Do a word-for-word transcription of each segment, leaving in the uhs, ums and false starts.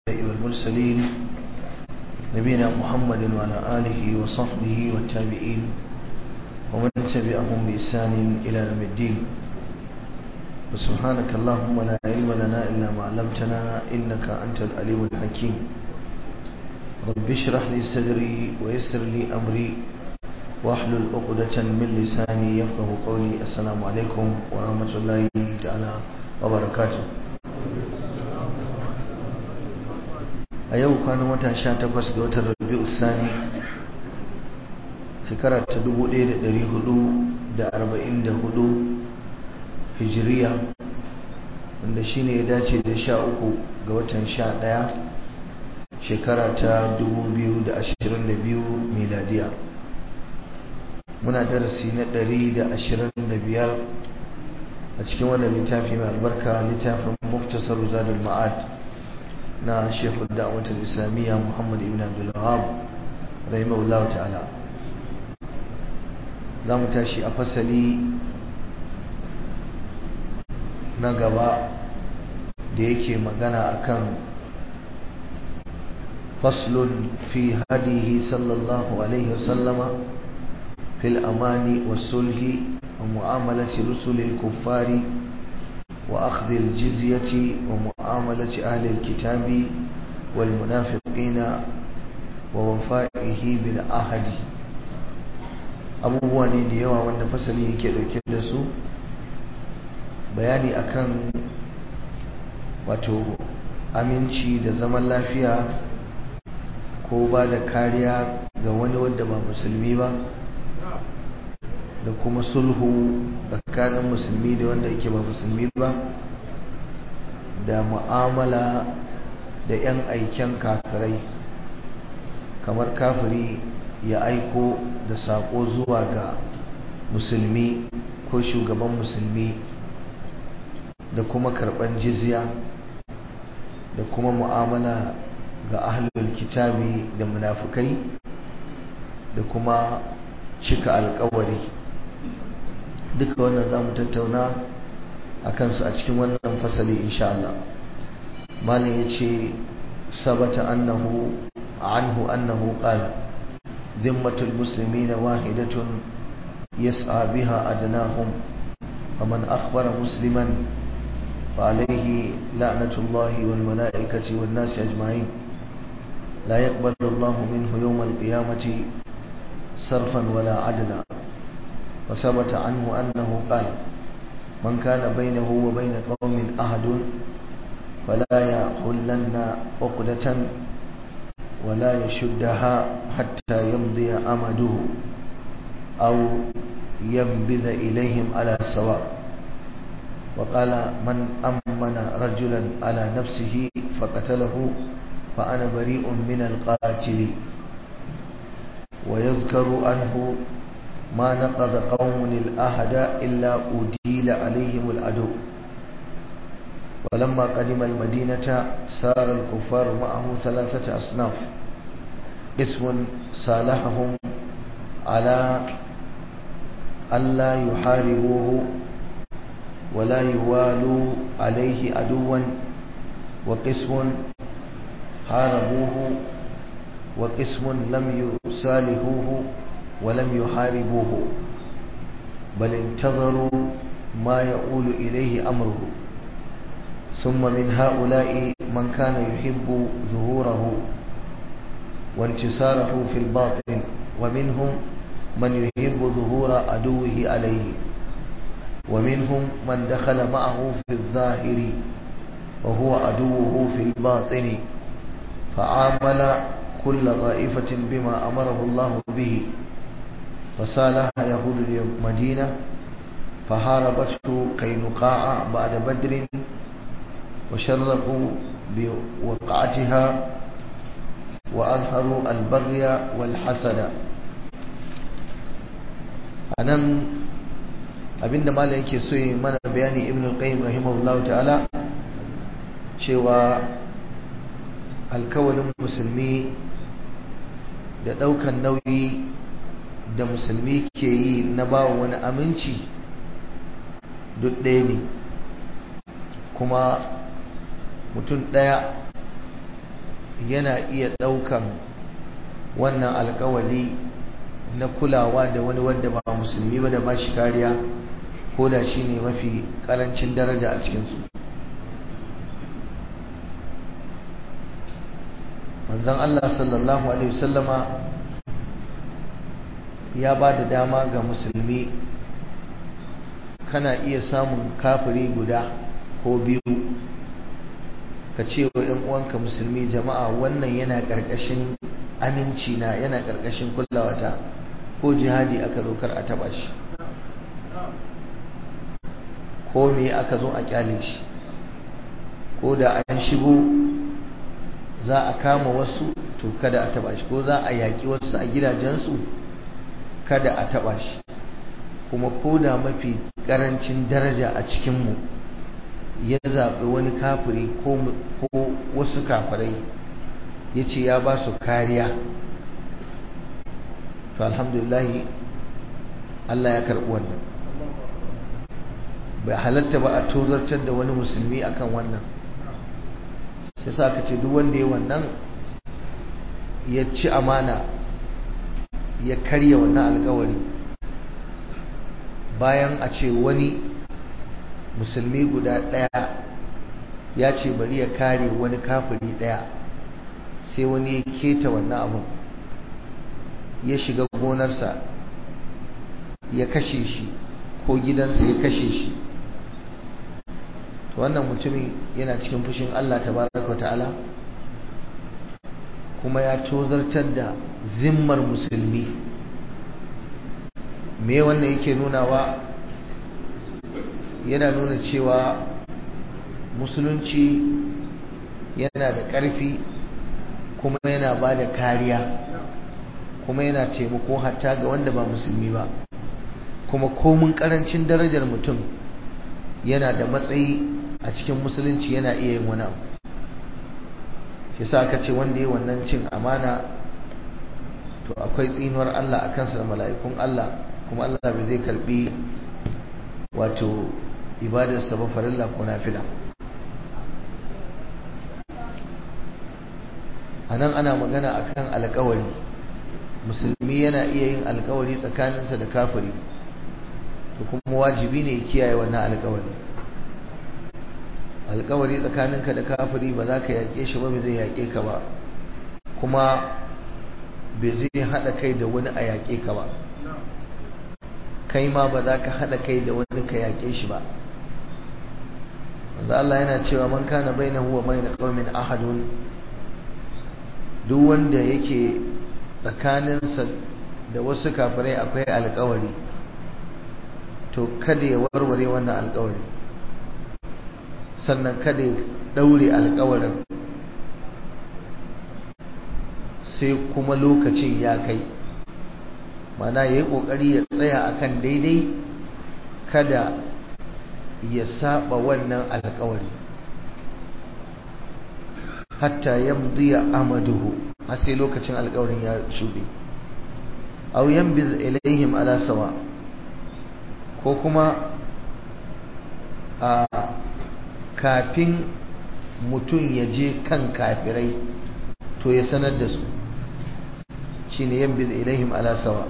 والمرسلين نبينا محمد وعلى آله وصحبه والتابعين ومن تبعهم بإحسان إلى يوم الدين. وسبحانك اللهم لا علم لنا إلا ما علمتنا إنك أنت العليم الحكيم. رب اشرح لي صدري ويسر لي أمري واحلل عقدة من لساني يفقه قولي. السلام عليكم ورحمة الله تعالى وبركاته. a yau kwanan wata sha takwas ga watan Rabi'u Sani shekara ta dubu ɗaya da ɗari hudu da arba'in da hudu hijiriya, wanda shine ya dace da sha uku ga watan sha ɗaya shekara ta dubu biyu da ashirin da biyu miladiya. Muna darasi na ɗari da ashirin da biyar a cikin wannan littafi mai albarka, littafin Muktasar Zadul Ma'ad na Sheikhul Da'watul Islamiyya Muhammad ibn Abdul Wahhab rahimahullahu ta'ala. Za mu tashi a fasali na gaba da yake magana akan faslun fi hadihi sallallahu alaihi wasallama fil amani was sulhi wa mu'amalati rusulil kuffari وأخذ الجزية ومعاملة أهل الكتاب والمنافقين ووفائه بالعهد. abubuwa ne da yawa wanda fasali yake dauke da su, bayani akan wato aminci da zaman lafiya ko ba da kariya ga wani wanda ba musulmi ba, da kuma sulhu tsakanin musulmi da wanda yake ba musulmi ba, da mu'amala da 'yan aiken kafirai, kamar kafiri ya aiko da saƙo zuwa ga musulmi ko shugaban musulmi, da kuma karɓan jizya, da kuma mu'amala ga ahlul kitabi da munafukai, da kuma cika alƙawari. duka wannan za mu tattauna a kansu a cikin wannan fasali insha Allah. Malam ya ce sabata annahu anhu annahu qala zimmatul muslimina wahidatun yas'a biha adnahum faman akhbara musliman fa alayhi la'natullahi wal malaikati wan nasi ajma'in la yaqbalu Allahu minhu yawm al-qiyamati sarfan wala adla. وثبت عنه أنه قال من كان بينه وبين قوم أحد فلا يحلن عقدة ولا يشدها حتى يمضي أمده أو ينبذ إليهم على السواء. وقال من أمن رجلا على نفسه فقتله فأنا بريء من القاتل. ويذكر عنه ما نقض قوم الأحد إلا أديل عليهم العدو. ولما قدم المدينة سار الكفار معه ثلاثة أصناف: قسم صالحهم على ألا يحاربوه ولا يوالوا عليه عدوا، وقسم حاربوه، وقسم لم يصالحوه ولم يحاربوه بل انتظروا ما يؤول إليه أمره. ثم من هؤلاء من كان يحب ظهوره وانتصاره في الباطن، ومنهم من يحب ظهور عدوه عليه، ومنهم من دخل معه في الظاهر وهو عدوه في الباطن، فعامل كل طائفة بما أمره الله به. فصالح يهود المدينة فحاربته قينقاع بعد بدر وشرقوا بوقعتها وأظهروا البغي والحسد. anan abinda malam yake so yi mana bayani, Ibn al-Qayyim rahimahullahu ta'ala, cewa alkawalin musulmi da ɗaukan nauyi da musulmi ke yi na bawa wani aminci duk ɗaya ne, kuma mutum ɗaya yana iya ɗaukan wannan alkawali na kulawa da wani wanda ba musulmi ba da ba shi kariya ko da shi ne mafi ƙarancin daraja a cikinsu. manzon Allah sallallahu alaihi wasallama ya ba da dama ga musulmi, kana iya samun kafiri guda ko biyu ka ce wa ‘yan uwanka musulmi, jama'a wannan yana ƙarƙashin aminci na, yana ƙarƙashin kulawata, ko jihadi aka zo kar a taɓa shi, ko me aka zo a ƙyale shi, ko da an shigo za a kama wasu to kada a taɓa shi, ko za a yaƙi wasu a gidajensu kada a taɓa shi, kuma ko da mafi ƙarancin daraja a cikinmu ya zaɓi wani kafiri ko wasu kafirai ya ce ya ba su kariya, to alhamdulillahi Allah ya karɓi wannan. bai halatta ba a tozartar da wani musulmi akan wannan. shi sa ka ce duk wanda ya wannan ya ci amana ya karya wannan alkawari, bayan a ce wani musulmi guda ɗaya ya ce bari ya kare wani kafiri ɗaya, sai wani ya keta wannan abun ya shiga gonarsa ya kashe shi ko gidansa ya kashe shi, to wannan mutumin yana cikin fushin Allah tabaraka ta'ala, kuma ya tozartar da zimmar musulmi. me wannan yake nunawa? yana nuna cewa musulunci yana da ƙarfi, kuma yana ba da kariya, kuma yana taimako hatta ga wanda ba musulmi ba, kuma komin ƙarancin darajar mutum yana da matsayi a cikin musulunci, yana iya yin wani abu. shi sa aka ce wanda ya wannan cin amana to akwai tsinuwar Allah a kansa da mala'ikun Allah, kuma Allah bai zai karbi wato ibadarsa ba, farilla ko nafila. a nan ana magana akan alkawari. musulmi yana iya yin alkawari tsakaninsa da kafiri, to kuma wajibi ne ya kiyaye wannan alkawari. alkawari tsakaninka da kafiri ba za ka yaƙe shi ba, bai zai yaƙe ka ba, kuma bai zai haɗa kai da wani a yaƙe ka ba, kai ma ba za ka haɗa kai da wani ka yaƙe shi ba. wanda Allah yana cewa man kana bainahu wa bain qaumin ahadun, duk wanda yake tsakaninsa da wasu kafirai akwai alkawari, to kada ya warware wannan alkawari, sannan kada ya daure alkawarin sai kuma lokacin ya kai, mana ya yi ƙoƙari ya tsaya akan daidai, kada ya saba wannan alkawari hatta yamdiya amaduhu, har sai lokacin alkawarin ya shuɗe. aw yanbiz ilaihim ala sawa, ko kuma a kafin mutum ya je kan kafirai to ya sanar da su, shine yanbiz ilaihim ala sawa.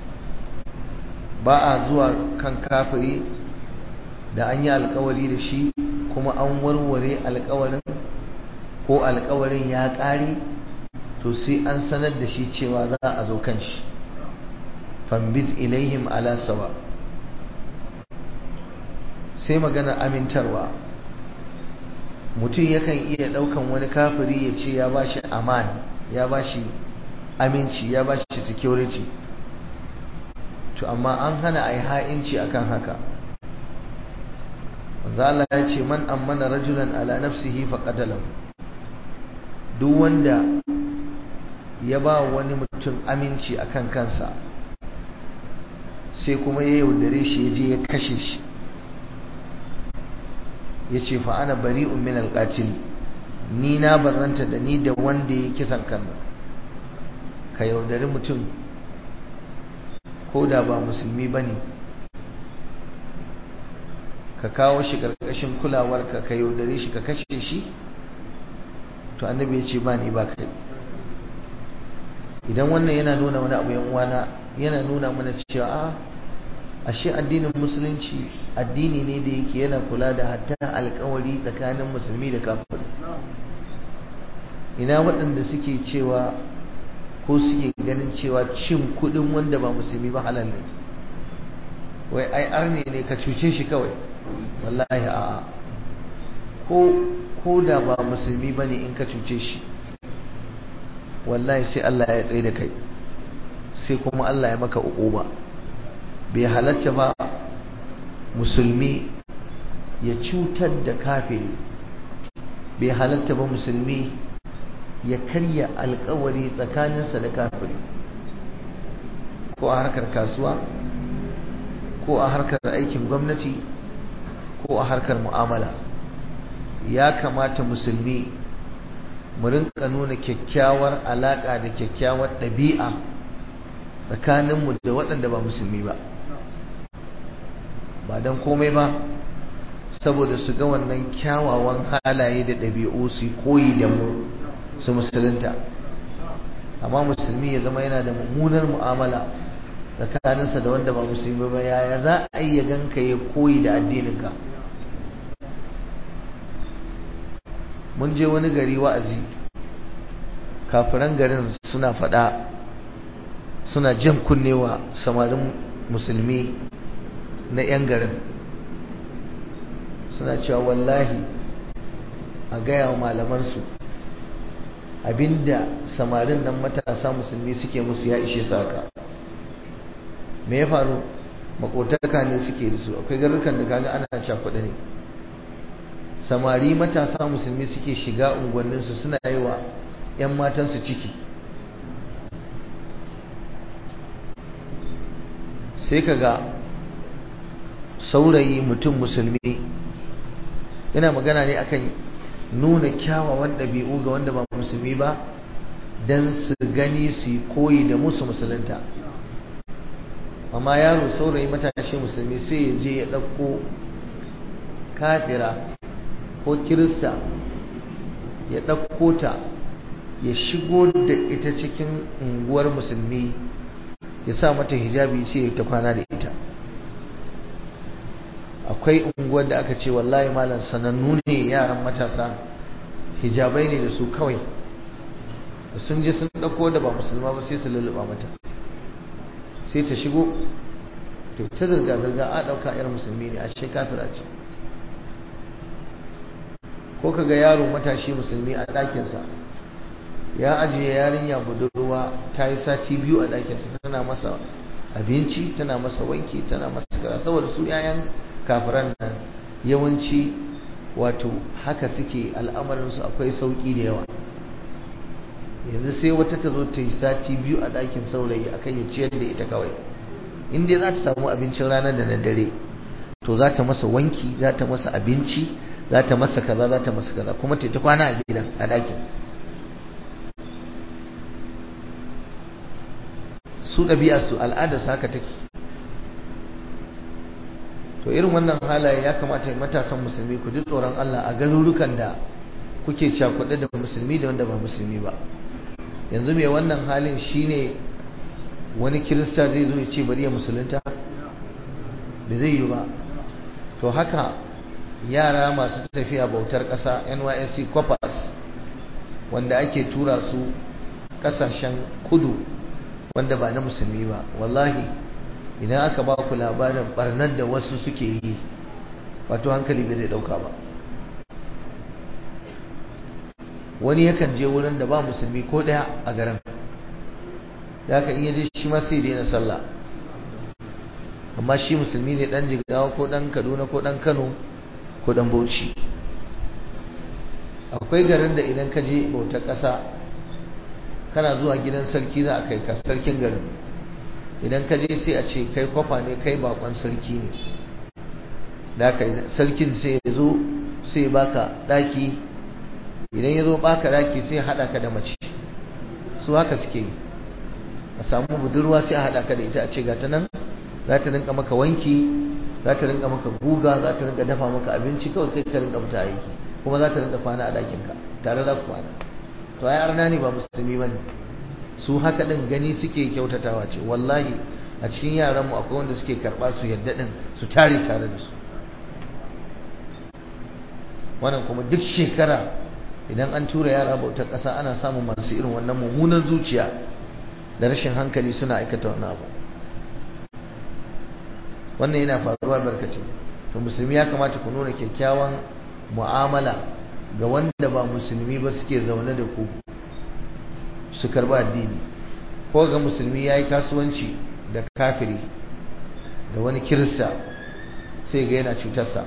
ba a zuwa kan kafiri da an yi alkawari da shi kuma an warware alkawarin, ko alkawarin ya ƙare, to sai an sanar da shi cewa za a zo kan shi. fambiz ilaihim ala sawa. sai magana amintarwa. mutum yakan iya ɗaukan wani kafiri ya ce ya ba shi aman, ya ba shi aminci, ya ba shi security, to amma an hana a yi ha'inci akan haka. manzo Allah ya ce man ammana rajulan ala nafsihi faqatalahu, duk wanda ya ba wani mutum aminci akan kansa sai kuma ya yaudare shi ya je ya kashe shi, ya ce fa ana bari'un min alqatil, ni na barranta da ni da wanda ya kisan kan. ka yaudari mutum ko da ba musulmi bane, ka kawo shi ƙarƙashin kulawarka, ka yaudare shi, ka kashe shi, to annabi ya ce ba ni ba kai. Idan wannan yana nuna wani abu yan uwana, yana nuna mana cewa a ashe addinin musulunci addini ne da yake yana kula da hatta alkawari tsakanin musulmi da kafiri. Ina waɗanda suke cewa ko suke ganin cewa cin kuɗin wanda ba musulmi ba halal ne, wai ai arne ne ka cuce shi kawai. Wallahi a'a, ko ko da ba musulmi bane in ka cuce shi wallahi sai Allah ya tsaye da kai, sai kuma Allah ya maka uquba. Bai halatta ba musulmi ya cutar da kafiri, bai halatta ba musulmi ya karya alkawari tsakaninsa da kafiri, ko a harkar kasuwa, ko a harkar aikin gwamnati, ko a harkar mu'amala. Ya kamata musulmi mu rinka nuna kyakkyawar alaka da kyakkyawar ɗabi'a tsakaninmu da waɗanda ba musulmi ba, ba don komai ba saboda su ga wannan kyawawan halaye da ɗabi'u su koyi da mu, su musulunta. Amma musulmi ya zama yana da mummunar mu'amala tsakaninsa da wanda ba musulmi ba, yaya za a yi ya ganka ya koyi da addininka? Mun je wani gari wa'azi, kafiran garin suna faɗa, suna jan kunnewa samarin musulmi na 'yan garin, suna cewa wallahi a gaya wa malamansu abinda samarin nan matasa musulmi suke musu ya ishe saka. Me ya faru? Makotaka ne suke da su, akwai garurukan da kaga ana cakuɗa ne. Samari matasa musulmi suke shiga unguwanninsu suna yi wa 'yan matansu ciki, sai kaga saurayi mutum musulmi yana magana ne akan nuna kyawawan ɗabi'u ga wanda ba musulmi ba don su gani su koyi da musu musulunta. Amma yaro saurayi matashi musulmi sai ya je ya ɗauko kafira ko kirista, ya ɗauko ta ya shigo da ita cikin unguwar musulmi, ya sa mata hijabi sai ya ta kwana da ita. Akwai unguwar da aka ce wallahi malam sanannu ne yaran matasa, hijabai ne da su kawai, da sun je sun ɗauko da ba musulma ba sai su lulluɓa mata, sai ta shigo ta zirga-zirga, a ɗauka 'yar musulmi ne, ashe kafira ce. Ko kaga yaro matashi musulmi a ɗakinsa ya ajiye yarinya budurwa ta yi sati biyu a ɗakinsa, tana masa abinci, tana masa wanki, tana masa kaza, saboda su 'ya'yan kafiran nan yawanci wato haka suke, al'amarinsu akwai sauƙi da yawa. Yanzu sai wata ta zo ta yi sati biyu a ɗakin saurayi akan ya ciyar da ita kawai, in dai za ta samu abincin ranar da na dare to za ta masa wanki, za ta masa abinci, za ta masa kaza, za ta masa kaza, kuma ta ta kwana a gidan a ɗakin. Su ɗabi'a su al'adar su haka take. To irin wannan halaye ya kamata matasan musulmi ku ji tsoron Allah a garurukan da kuke cakuɗe da musulmi da wanda ba musulmi ba. Yanzu mai wannan halin shine wani kirista zai zo ya ce bari ya musulunta? Da zai yi ba. To haka yara masu tafiya bautar ƙasa N Y S C corpus wanda ake tura su ƙasashen kudu wanda ba na musulmi ba, wallahi idan aka ba ku labarin barnar da wasu suke yi, wato hankali bai zai ɗauka ba. Wani yakan je wurin da ba musulmi ko ɗaya a garin, da aka iya je shi ma sai daina sallah, amma shi musulmi ne, ɗan Jigawa ko ɗan Kaduna ko ɗan Kano ko ɗan Bauchi. Akwai garin da idan ka je bautar ƙasa kana zuwa gidan sarki za a kai ka, sarkin garin. Idan ka je sai a ce kai kwafa ne, kai bakon sarki ne, da aka sarkin sai ya zo sai ya baka ɗaki. Idan ya zo baka ɗaki sai ya haɗa ka da mace, su haka suke yi. A samu budurwa sai a haɗa ka da ita, a ce ga ta nan za ta rinka maka wanki, za ta rinka maka guga, za ta rinka dafa maka abinci, kawai kai ka rinka mata aiki, kuma za ta rinka kwana a ɗakinka tare da kwana. to ai arna ne ba musulmi bane su haka din gani suke kyautatawa ce wallahi a cikin yaran mu akwai wanda suke karba su yadda din su tare tare da su wannan kuma duk shekara idan an tura yara bautar ƙasa ana samun masu irin wannan mummunan zuciya da rashin hankali suna aikata wannan abu wannan yana faruwa barkace to musulmi ya kamata ku nuna kyakkyawan mu'amala ga wanda ba musulmi ba suke zaune da ku su karba addini ko ga musulmi yayi kasuwanci da kafiri da wani kirista sai ga yana cutarsa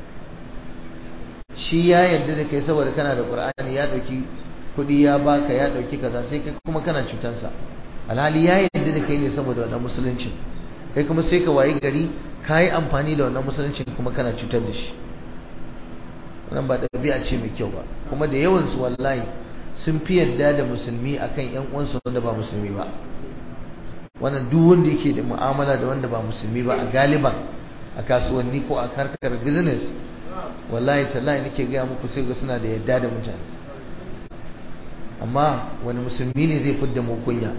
shi ya yarda da kai saboda kana da Qur'ani ya dauki kudi ya baka ya dauki kaza sai kai kuma kana cutansa alhali ya yarda da kai ne saboda wannan musulunci kai kuma sai ka wayi gari kai amfani da wannan musulunci kuma kana cutar da shi wannan ba dabi'a ce mai kyau ba kuma da yawan su wallahi sun fi yarda da musulmi akan ƴan uwansu wanda ba musulmi ba wannan duk wanda yake da mu'amala da wanda ba musulmi ba a galiban a kasuwanni ko a harkar business wallahi tallahi nake ga muku sai ga suna da yadda da mutane amma wani musulmi ne zai fidda mu kunya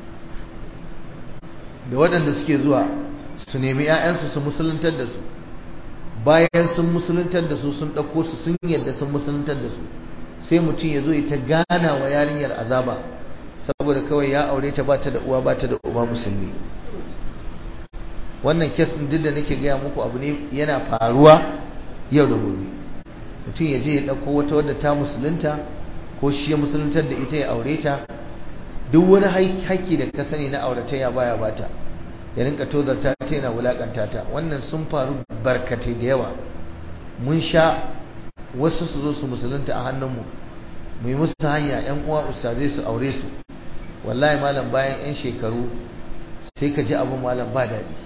da waɗanda suke zuwa su nemi ƴaƴansu su musuluntar da su bayan sun musuluntar da su sun ɗauko su sun yadda sun musuluntar da su sai mutum ya zo ya ta gana wa yarinyar azaba saboda kawai ya aure ta ba ta da uwa ba ta da uba musulmi wannan kes ɗin duk da nake gaya muku abu ne yana faruwa yau da gobe mutum ya je ya ɗauko wata wadda ta musulunta ko shi ya musuluntar da ita ya aure ta duk wani haƙƙi da ka sani na auratayya baya bata ya rinka tozarta ta yana wulakanta ta wannan sun faru barkatai da yawa mun sha wasu su zo su musulunta a hannunmu mu yi musu hanya yan uwa ustazai su aure su wallahi malam bayan yan shekaru sai ka ji abin malam ba daɗi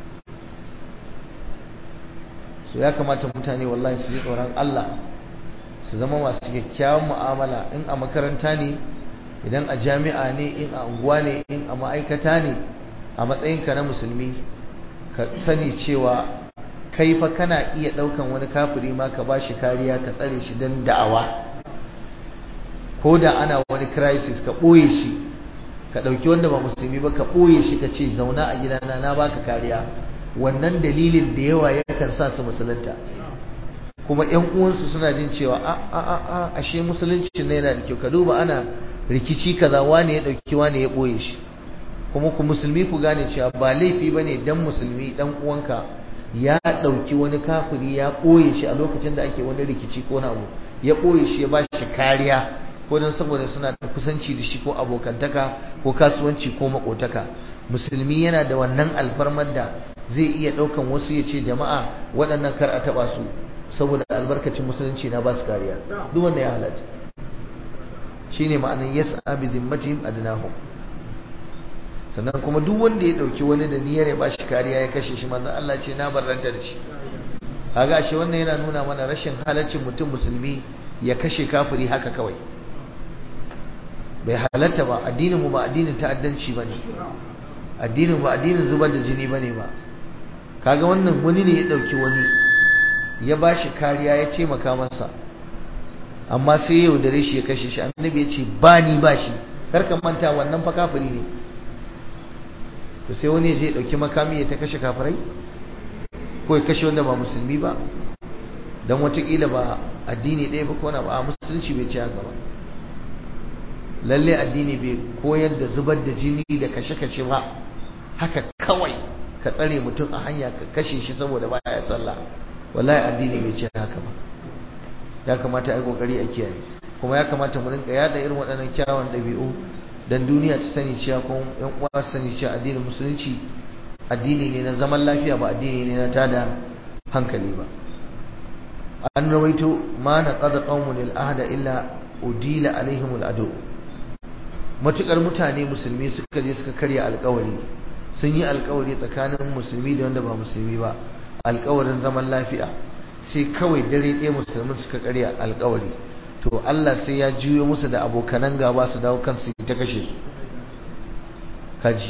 so ya kamata mutane wallahi su ji tsoron Allah su zama masu kyakkyawan mu'amala in a makaranta ne idan a jami'a ne in a unguwa ne in a ma'aikata ne a matsayinka na musulmi ka sani cewa kai fa kana iya ɗaukan wani kafiri ma ka bashi kariya ka tsare shi don da'awa ko da ana wani crisis ka ɓoye shi ka ɗauki wanda ba musulmi ba ka ɓoye shi ka ce zauna a gidana na baka kariya wannan dalilin da yawa yakan sa su musulunta kuma ƴan uwansu suna jin cewa a a a a ashe musulunci ne yana da kyau ka duba ana rikici kaza wane ya ɗauki wane ya ɓoye shi kuma ku musulmi ku gane cewa ba laifi bane dan musulmi dan uwanka ya ɗauki wani kafiri ya ɓoye shi a lokacin da ake wani rikici ko na abu ya ɓoye shi ya ba shi kariya ko don saboda suna da kusanci da shi ko abokantaka ko kasuwanci ko makotaka musulmi yana da wannan alfarmar da zai iya ɗaukan wasu ya ce jama'a waɗannan kar a taɓa su saboda albarkacin musulunci na ba su kariya duk wanda ya halatta shine ma'anar yas'a bi zimmatihim adnahum sannan kuma duk wanda ya dauki wani da niyyar ya bashi kariya ya kashe shi manzon Allah ce na barranta da shi kaga shi wannan yana nuna mana rashin halaccin mutum musulmi ya kashe kafiri haka kawai bai halatta ba addinin mu ba addinin ta'addanci bane addinin ba addinin zubar da jini bane ba kaga wannan wani ne ya dauki wani ya bashi kariya ya ce maka masa amma sai yau dare shi ya kashe shi annabi ya ce ba ni ba shi kar ka manta wannan fa kafiri ne to sai wani ya je dauki makami ya ta kashe kafirai ko ya kashe wanda ba musulmi ba dan watakila ba addini ɗaya ba ko na ba musulunci bai ci haka ba lalle addini bai koyar da zubar da jini da kashe-kashe ba haka kawai ka tsare mutum a hanya ka kashe shi saboda baya sallah wallahi addini bai ci haka ba ya kamata a yi kokari a kiyaye kuma ya kamata mu rinka yada irin waɗannan kyawun ɗabi'u dan duniya ta sani cewa kuma ƴan uwa su sani cewa addinin musulunci addini ne na zaman lafiya ba addini ne na tada hankali ba an rawaito ma naqada qaumun al-ahda illa udila alaihim al-adu matukar mutane musulmi suka je suka karya alƙawari sun yi alƙawari tsakanin musulmi da wanda ba musulmi ba alƙawarin zaman lafiya sai kawai dare ɗaya musulmin suka karya alƙawari to Allah sai ya juyo musu da abokanan gaba su dawo kansu ta kashe su kaji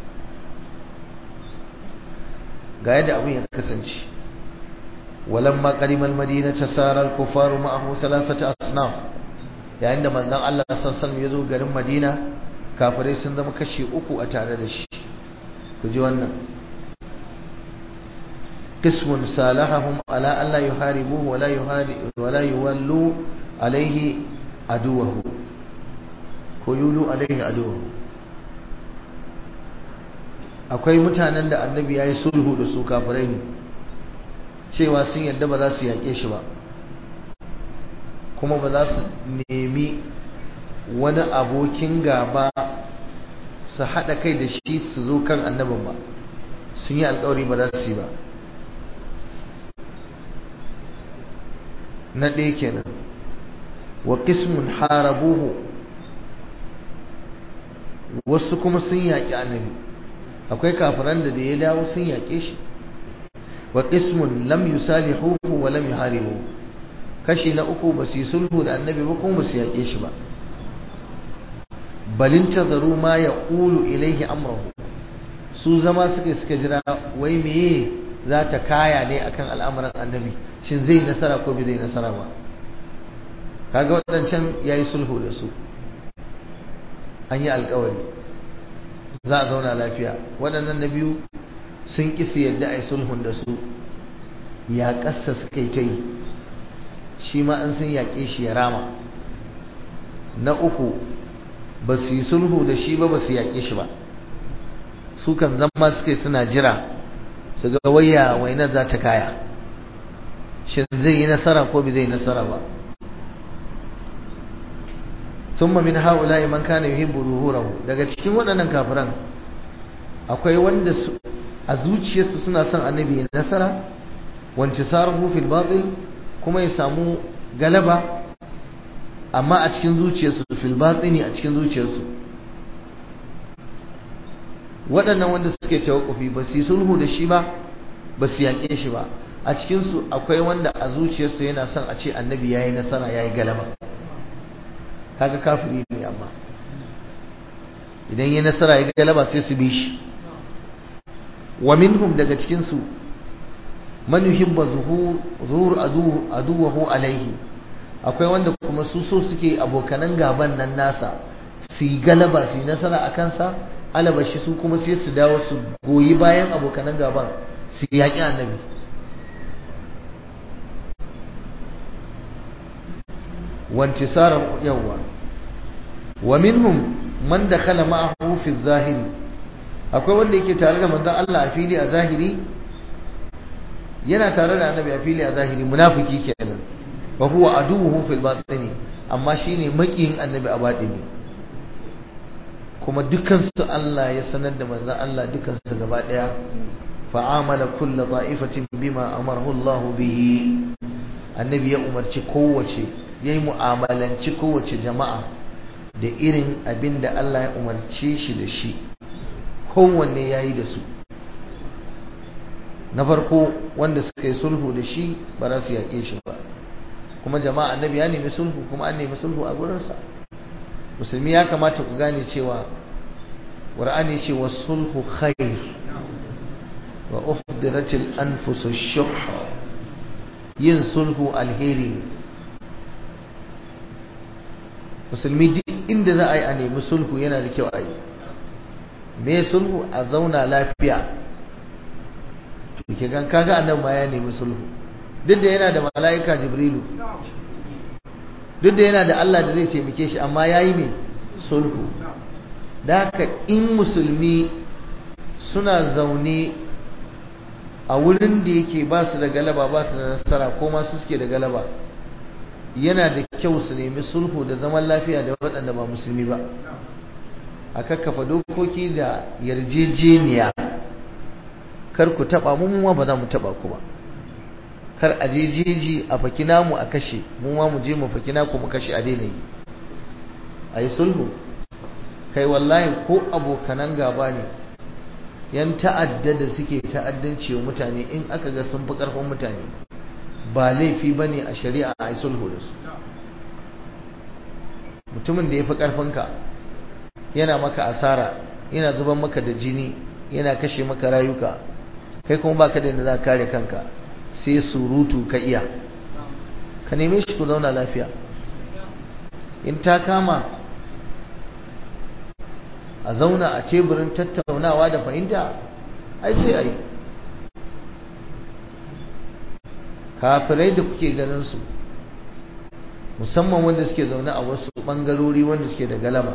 ga yadda abin ya kasance walamma qadimal madinata sara al-kufaru ma'ahu thalathata asnaf yayin da manzon Allah sallallahu alaihi wasallam ya zo garin Madina kafirai sun zama kashi uku a tare da shi ku ji wannan qismun salahahum ala an la yuharibuhu wa la yuhari wa la yuwallu alaihi aduwahu ko yulu alaihi aduwahu akwai mutanen da annabi yayi sulhu da su kafirai ne cewa sun yadda ba za su yake shi ba kuma ba za su nemi wani abokin gaba su haɗa kai da shi su zo kan annabin ba sun yi alƙawari ba za su yi ba na ɗaya kenan wa qismun harabuhu wasu kuma sun yaƙi annabi akwai kafiran da da ya dawo sun yaƙe shi wa qismun lam yusalihuhu wa lam yuharibuhu kashi na uku ba su yi sulhu da annabi ba kuma ba su yaƙe shi ba balin tazaru ma ya ƙulu ilaihi amrahu su zama suka suka jira wai meye za ta kaya ne akan al'amuran annabi shin zai nasara ko bai zai nasara ba kaga waɗancan ya yi sulhu da su an yi alƙawari za a zauna lafiya waɗannan na biyu sun ƙi su yadda a yi sulhun da su ya ƙasa suka yi ta yi shi ma an sun yaƙe shi ya rama na uku ba su yi sulhu da shi ba ba su yaƙe shi ba su kan zama suka yi suna jira su ga waya wainar za ta kaya shi zai yi nasara ko bai zai yi nasara ba thumma min haula'i man kana yuhibbu zuhurahu daga cikin waɗannan kafiran akwai wanda a zuciyarsu suna son annabi ya nasara wa intisaruhu fil batil kuma ya samu galaba amma a cikin zuciyarsu fil batini a cikin zuciyarsu waɗannan wanda suke tawakkufi ba su yi sulhu da shi ba ba su yaƙe shi ba a cikinsu akwai wanda a zuciyarsa yana son a ce annabi ya yi nasara ya yi galaba kaga kafiri ne amma idan ya nasara ya galaba sai su bi shi wa minhum daga cikinsu man yuhibbu zuhur aduwahu alaihi akwai wanda kuma su so suke abokanan gaban nan nasa su yi galaba su yi nasara a kansa alabashi su kuma sai su dawo su goyi bayan abokanan gaban su yaƙi annabi wantisara yawa wa minhum man dakhala ma'ahu fi zahiri akwai wanda yake tare da manzon Allah a fili a zahiri yana tare da annabi a fili a zahiri munafiki kenan wa huwa aduwwuhu fil batini amma shine makiyin annabi a batini kuma dukkan su Allah ya sanar da manzon Allah dukkan su gaba daya fa'amala kullu ta'ifatin bima amarahu Allah bihi annabi ya umarci kowace yayi mu'amalanci kowace jama'a da irin abinda Allah ya umarce shi da shi kowanne yayi da su na farko wanda suka yi sulhu da shi ba za su yaƙe shi ba kuma jama'a annabi ya nemi sulhu kuma an nemi sulhu a gurinsa musulmi ya kamata ku gane cewa qur'ani ce wa sulhu khair wa uhdiratil anfusu shuh yin sulhu alheri ne musulmi duk inda za a yi a nemi sulhu yana da kyau a yi me sulhu a zauna lafiya ke gan kaga annabi ma ya nemi sulhu duk da yana da mala'ika jibrilu duk da yana da Allah da zai taimake shi amma yayi me sulhu da haka in musulmi suna zaune a wurin da yake ba su da galaba ba su da nasara ko ma su suke da galaba yana da kyau su nemi sulhu da zaman lafiya da waɗanda ba musulmi ba a kakkafa dokoki da yarjejeniya kar ku taba mu mu ba za mu taba ku ba kar a je jeji a faki namu a kashe mu ma mu je mu faki naku mu kashe a daina yi ayi sulhu kai wallahi ko abokanan gaba ne yan ta'adda da suke ta'addanci wa mutane in aka ga sun fi karfin mutane ba laifi bane a shari'a ayi sulhu da su mutumin da ya fi karfinka yana maka asara yana zuban maka da jini yana kashe maka rayuka kai kuma baka da yadda za ka kare kanka sai surutu ka iya ka neme shi ku zauna lafiya in ta kama a zauna a teburin tattaunawa da fahimta ai sai a yi. kafirai da kuke ganin su musamman wanda suke zaune a wasu bangarori wanda suke da galaba,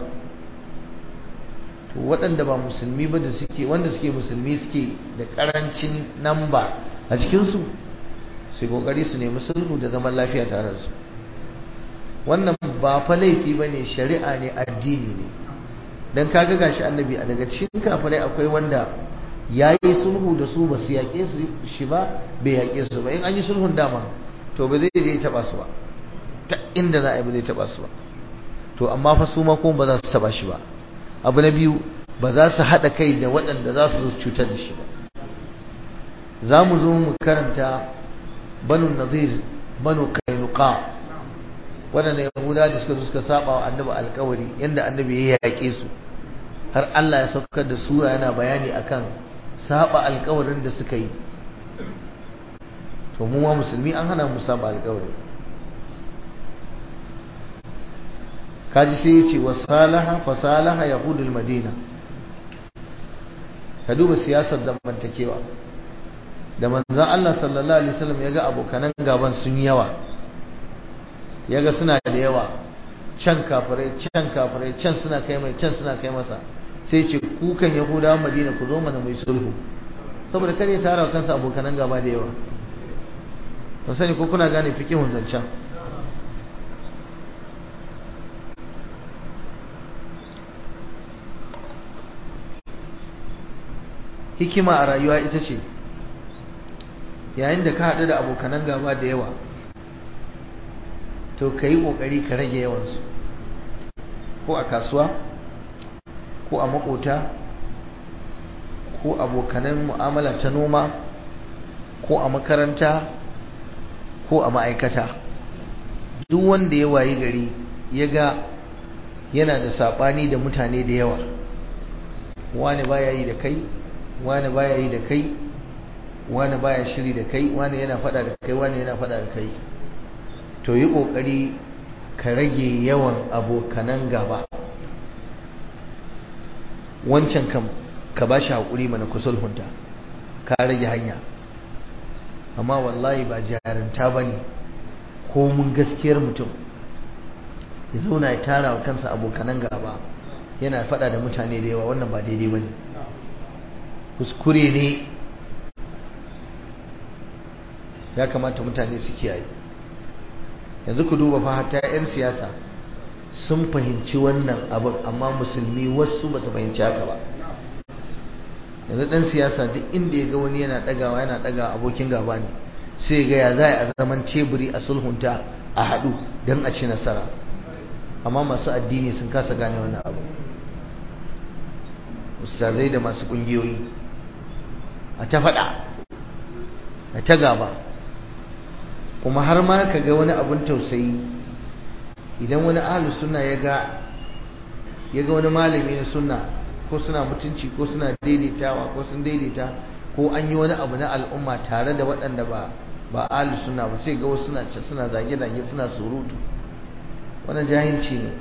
to waɗanda ba musulmi ba da suke wanda suke musulmi suke da ƙarancin namba a cikinsu sai kokari su nemi sulhu da zaman lafiya tare da su. wannan ba fa laifi ba ne, shari'a ne, addini ne. don kaga gashi annabi a daga cikin kafirai akwai wanda ya yi sulhu da su ba su yaƙe su shi ba, bai yaƙe su ba. in an yi sulhun dama to ba zai je taɓa su ba, ta inda za a yi ba zai taɓa su ba. to amma fa su ma kuma ba za su taɓa shi ba. abu na biyu, ba za su haɗa kai da waɗanda za su cutar da shi ba. za mu zo mu karanta banu nadir, banu kainuka, waɗanda yahuda da suka zo suka saba wa annabi alkawari, yadda annabi ya yaƙe su har Allah ya saukar da sura yana bayani akan saba alkawarin da suka yi. to mu ma musulmi an hana mu saba alkawari. kaji sai ya ce wa salaha fa salaha yahudul madina. ka duba siyasar zamantakewa da manzon Allah sallallahu alaihi wasallam yaga abokanan gaban sun yawa, yaga suna da yawa, can kafirai can kafirai can suna kai mai can suna kai masa, sai ce kukan yahudawan madina ku zo mana mai sulhu, saboda kare tara kansa abokanan gaba da yawa. ban sani ko kuna gane fikihun zancen. hikima a rayuwa ita ce yayin da ka haɗu da abokanan gaba da yawa, to ka yi ƙoƙari ka rage yawansu, ko a kasuwa ko a makota ko abokanan mu'amala ta noma ko a makaranta ko a ma'aikata. duk wanda ya wayi gari ya ga yana da saɓani da mutane da yawa, wani baya yi da kai, wani baya yi da kai, wani baya shiri da kai, wani yana fada da kai, wani yana fada da kai, to yi kokari ka rage yawan abokanan gaba. wancan kam ka bashi hakuri mana ku sulhunta, ka rage hanya. amma wallahi ba jarinta bane ko mun gaskiyar mutum ya zauna ya tara wa kansa abokanan gaba yana fada da mutane da yawa, wannan ba daidai bane, kuskure ne. ya kamata mutane su kiyaye. yanzu ku duba fa hatta 'yan siyasa sun fahimci wannan abin, amma musulmi wasu ba su fahimci haka ba. yanzu dan siyasa duk inda ya ga wani yana dagawa yana daga abokin gaba ne, sai ga ya za a zaman teburi a sulhunta a haɗu don a ci nasara. amma masu addini sun kasa gane wannan abu. ustazai da masu ƙungiyoyi a ta faɗa a ta gaba, kuma har ma ka ga wani abun tausayi idan wani ahlus sunna ya ga ya ga wani malami na sunna, ko suna mutunci ko suna daidaitawa ko sun daidaita, ko an yi wani abu na al'umma tare da waɗanda ba ba ahlus sunna ba, sai ga wasu suna suna zage zage suna surutu. wannan jahilci ne.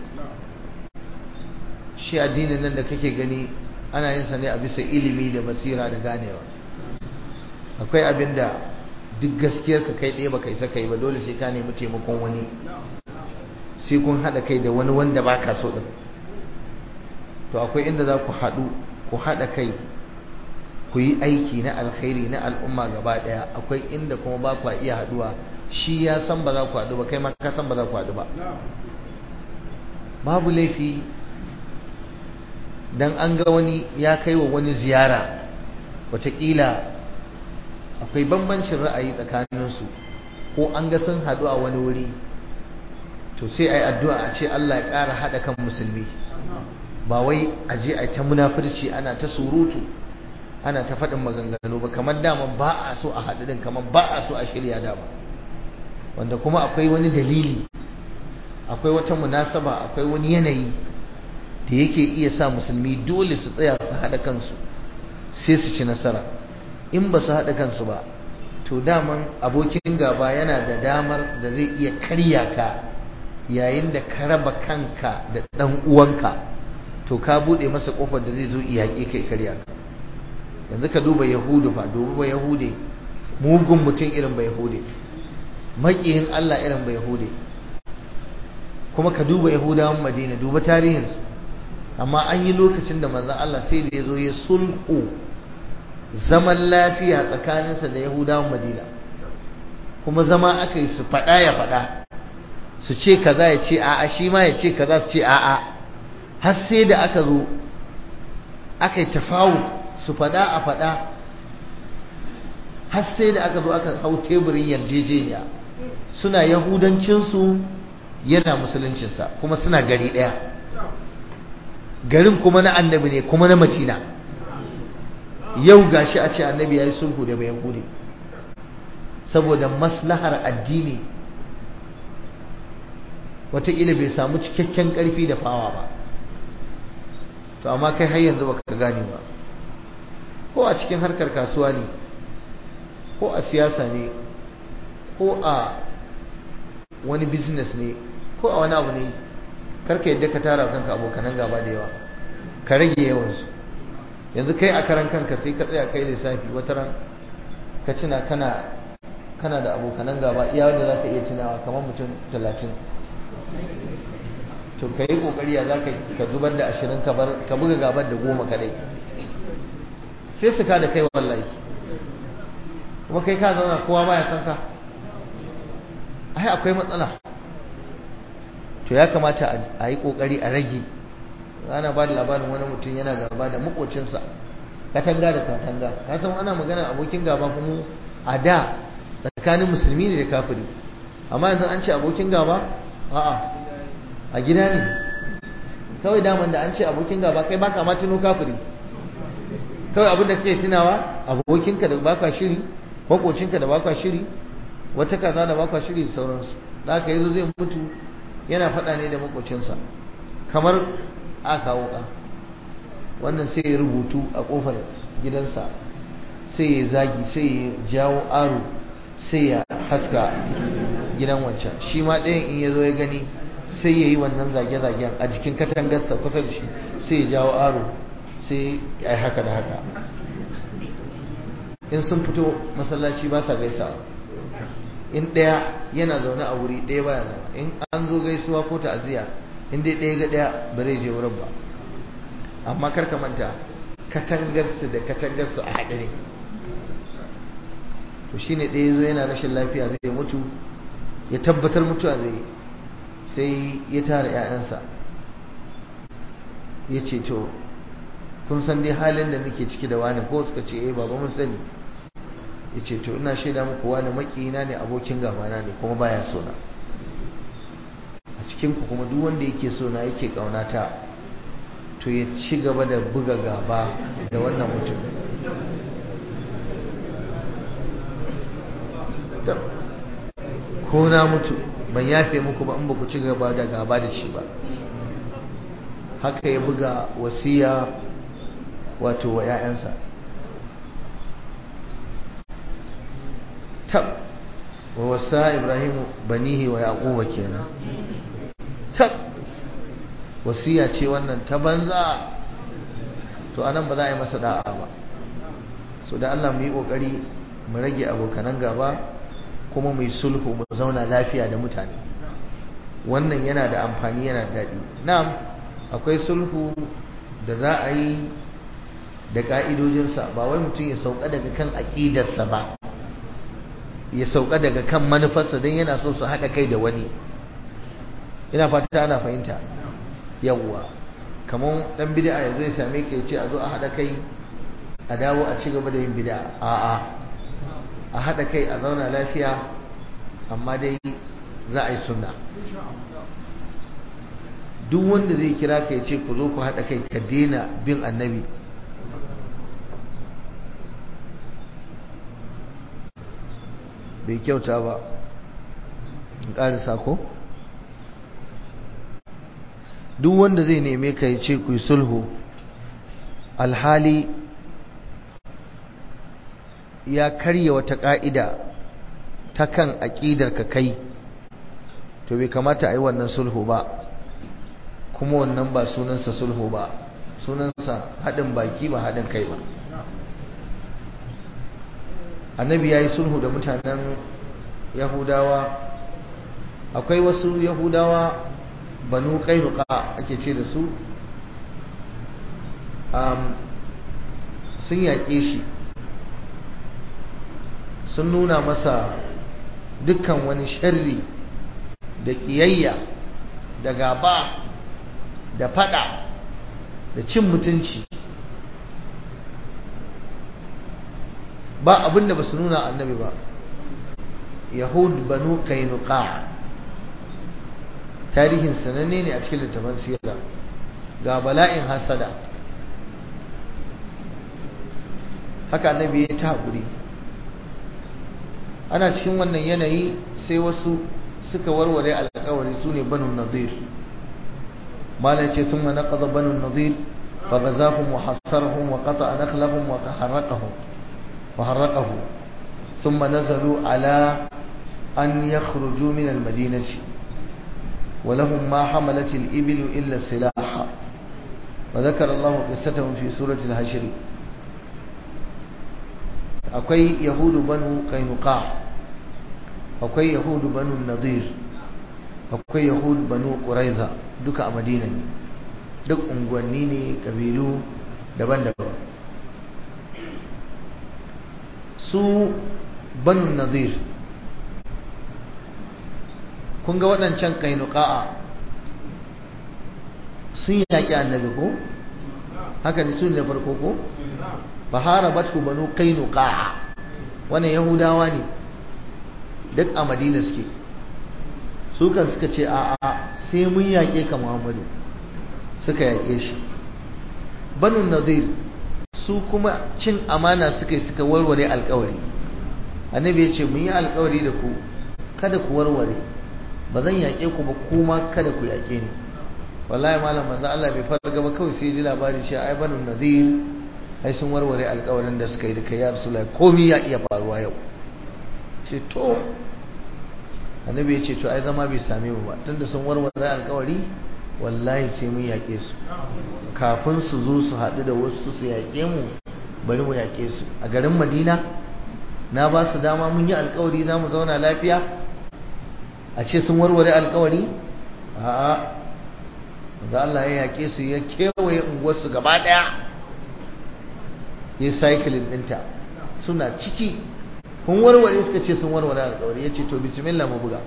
shi addinin nan da kake gani ana yin sa ne a bisa ilimi da basira da ganewa. akwai abin da duk gaskiyar ka kai ɗaya ba kai saka yi ba, dole sai ka nemi taimakon wani, sai kun haɗa kai da wani wanda ba ka so ɗin. to akwai inda za ku haɗu ku haɗa kai ku yi aiki na alkhairi na al'umma gaba ɗaya, akwai inda kuma ba ku iya haɗuwa, shi ya san ba za ku haɗu ba, kai ma ka san ba za ku haɗu ba. babu laifi dan an ga wani ya kai wa wani ziyara, wataƙila akwai bambancin ra'ayi tsakaninsu, ko an ga sun haɗu a wani wuri, to sai a yi addu'a a ce Allah ya ƙara haɗa kan musulmi. ba wai a je a ta munafurci ana ta surutu ana ta faɗin maganganu ba, kamar dama ba a so a haɗu din, kamar ba a so a shirya dama. wanda kuma akwai wani dalili, akwai wata munasaba, akwai wani yanayi da yake iya sa musulmi dole su tsaya su haɗa kansu sai su ci nasara. in ba su haɗa kansu ba, to daman abokin gaba yana da damar da zai iya karya ka yayin da ka raba kanka da ɗan uwanka to ka buɗe masa ƙofar da zai zo iyaƙe kai karya ka. Yanzu ka duba yahudu fa, duba ba yahude, mugun mutum irin ba yahude, maƙiyin Allah irin ba yahude, kuma ka duba yahudawan Madina, duba tarihinsu. Amma an yi lokacin da manzon Allah sai da ya zo ya sulhu zaman lafiya tsakaninsa da yahudawan Madina, kuma zama aka yi su faɗa ya faɗa, su ce kaza ya ce a'a, shi ma ya ce kaza su ce a'a, har sai da aka zo aka yi tafawut, su faɗa a faɗa, har sai da aka zo aka hau teburin yarjejeniya, suna yahudancinsu yana musuluncinsa, kuma suna gari ɗaya, garin kuma na annabi ne kuma na Madina. Yau gashi a ce annabi ya yi sulhu da bayan yahudi saboda maslahar addini, wataƙila bai samu cikakken ƙarfi da fawa ba. To amma kai har yanzu baka gane ba, ko a cikin harkar kasuwa ne, ko a siyasa ne, ko a wani business ne, ko a wani abu ne, karka yadda ka tara kanka abokanan gaba da yawa, ka rage yawansu. Yanzu kai a karan kanka sai ka tsaya kai lissafi, wata ran ka tuna kana kana da abokanan gaba iya wanda zaka iya tunawa kamar mutum talatin. To kai kokari ya zaka ka zubar da ashirin ka bar ka buga gabar da goma kadai, sai su ka da kai wallahi. Kuma kai ka zauna kowa ma ya san ka, ai akwai matsala. To ya kamata a yi kokari a rage. Ana ba da labarin wani mutum yana gaba da makocinsa, katanga da katanga. Ka san ana magana abokin gaba kuma a da tsakanin musulmi ne da kafiri, amma yanzu an ce abokin gaba a'a a gida ne kawai. Daman da an ce abokin gaba kai baka ma tuno kafiri, kawai abin da kake tunawa abokinka da baka shiri, makocinka da baka shiri, wata kaza da baka shiri da sauransu. Da haka yazo zai mutu yana faɗa ne da makocinsa, kamar a kawo ka wannan sai ya rubutu a kofar gidansa, sai ya zagi, sai ya jawo aro, sai ya haska gidan wancan. Shi ma ɗayan in ya zo ya gani sai ya yi wannan zage-zagen a jikin katangarsa kusa da shi, sai ya jawo aro, sai ya yi haka da haka. In sun fito masallaci ba sa gaisawa, in ɗaya yana zaune a wuri ɗaya baya zama, in an zo gaisuwa ko ta'aziyya in dai ɗaya ga ɗaya ba zai je wurin ba. Amma kar ka manta katangarsu da katangarsu a haɗe ne. To shine ɗaya zo yana rashin lafiya zai mutu, ya tabbatar mutuwa zai, sai ya tara ƴaƴansa ya ce to kun san dai halin da nake ciki da wani ko? Suka ce eh baba mun sani. Ya ce to ina shaida muku wani makiyina ne, abokin gabana ne, kuma baya so na. A cikin ku kuma duk wanda yake so na yake kaunata to ya ci gaba da buga gaba da wannan mutum. Ko na mutu ban yafe muku ba in ba ku ci gaba da gaba da shi ba. Haka ya buga wasiya wato wa 'ya'yansa. tab wa wasa Ibrahim banihi wa yaquba kenan. tab wasiya ce wannan ta banza. To anan ba za a yi masa da'a ba. So da Allah mu yi kokari mu rage abokanan gaba, kuma mu yi sulhu, mu zauna lafiya da mutane. Wannan yana da amfani, yana da daɗi. Na'am, akwai sulhu da za a yi da ka'idojinsa, ba wai mutum ya sauka daga kan aƙidarsa ba, ya sauka daga kan manufarsa don yana so su haɗa kai da wani. Ina fata ana fahimta. Yawwa, kamar ɗan bid'a ya zo ya same ka ya ce a zo a haɗa kai a dawo a ci gaba da yin bid'a. A'a, a haɗa kai a zauna lafiya, amma dai za a yi sunna. Duk wanda zai kira ka ya ce ku zo ku haɗa kai ka daina bin annabi, bai kyauta ba. in ƙarisa ko? Duk wanda zai neme ka ya ce ku yi sulhu alhali ya karya wata ƙa'ida ta kan aƙidar ka kai, to bai kamata a yi wannan sulhu ba, kuma wannan ba sunansa sulhu ba, sunansa haɗin baki ba haɗin kai ba. annabi ya yi sulhu da mutanen yahudawa. Akwai wasu yahudawa banu qainuqa ake ce da su, um, sun yaƙe shi, sun nuna masa dukkan wani sharri da ƙiyayya da gaba da fada da cin mutunci, ba abinda ba su nuna annabi ba. Yahud banu qainuqa tarihin sananne ne a cikin littafin sira, ga bala'in hasada. Haka annabi ya ta haƙuri. Ana cikin wannan yanayi sai wasu suka warware alƙawari, su ne banu nadir. malam ce sun manaqada banu nadir fa ghazahum wa hasarahum wa qata'a nakhlahum wa harraqahum wa harraqahu thumma nazalu ala an yakhruju min al-madinati ولهم ما حملت الإبل إلا السلاح وذكر الله قصتهم في سورة الحشر. أكوي يهود بنو قينقاع، أكوي يهود بنو النضير، أكوي يهود بنو قريظة، دك مدينة دك أنغوانيني كبيلو دبان دبان. سو بنو النضير kun ga waɗancan kainuka'a sun yaƙi annabi ko? haka ne sun da farko ko? bahara batku banu kainuka'a, wannan yahudawa ne duk a madina suke. su kan suka ce a'a sai mun yaƙe ka muhammadu, suka yaƙe shi. banu nadir su kuma cin amana suka yi, suka warware alƙawari. annabi ya ce mun yi alƙawari da ku, kada ku warware, ba zan yaƙe ku ba, kuma kada ku yaƙe ni. wallahi malam manzo Allah bai farga ba, kawai sai ji labari shi ai banu nadir ai sun warware alƙawarin da suka yi da kai ya rasulullahi, komai ya iya faruwa yau. ce to annabi ya ce to ai zama bai same mu ba, tunda sun warware alƙawari wallahi sai mun yaƙe su, kafin su zo su haɗu da wasu su yaƙe mu, bari mu yaƙe su a garin Madina. na ba su dama mun yi alƙawari za mu zauna lafiya, a ce sun warware alkawari? a'a, da Allah ya yake su, ya kewaye unguwarsu gaba daya, ya cycling dinta, suna ciki. kun warware? suka ce sun warware alkawari. ya ce to bismillah mu buga.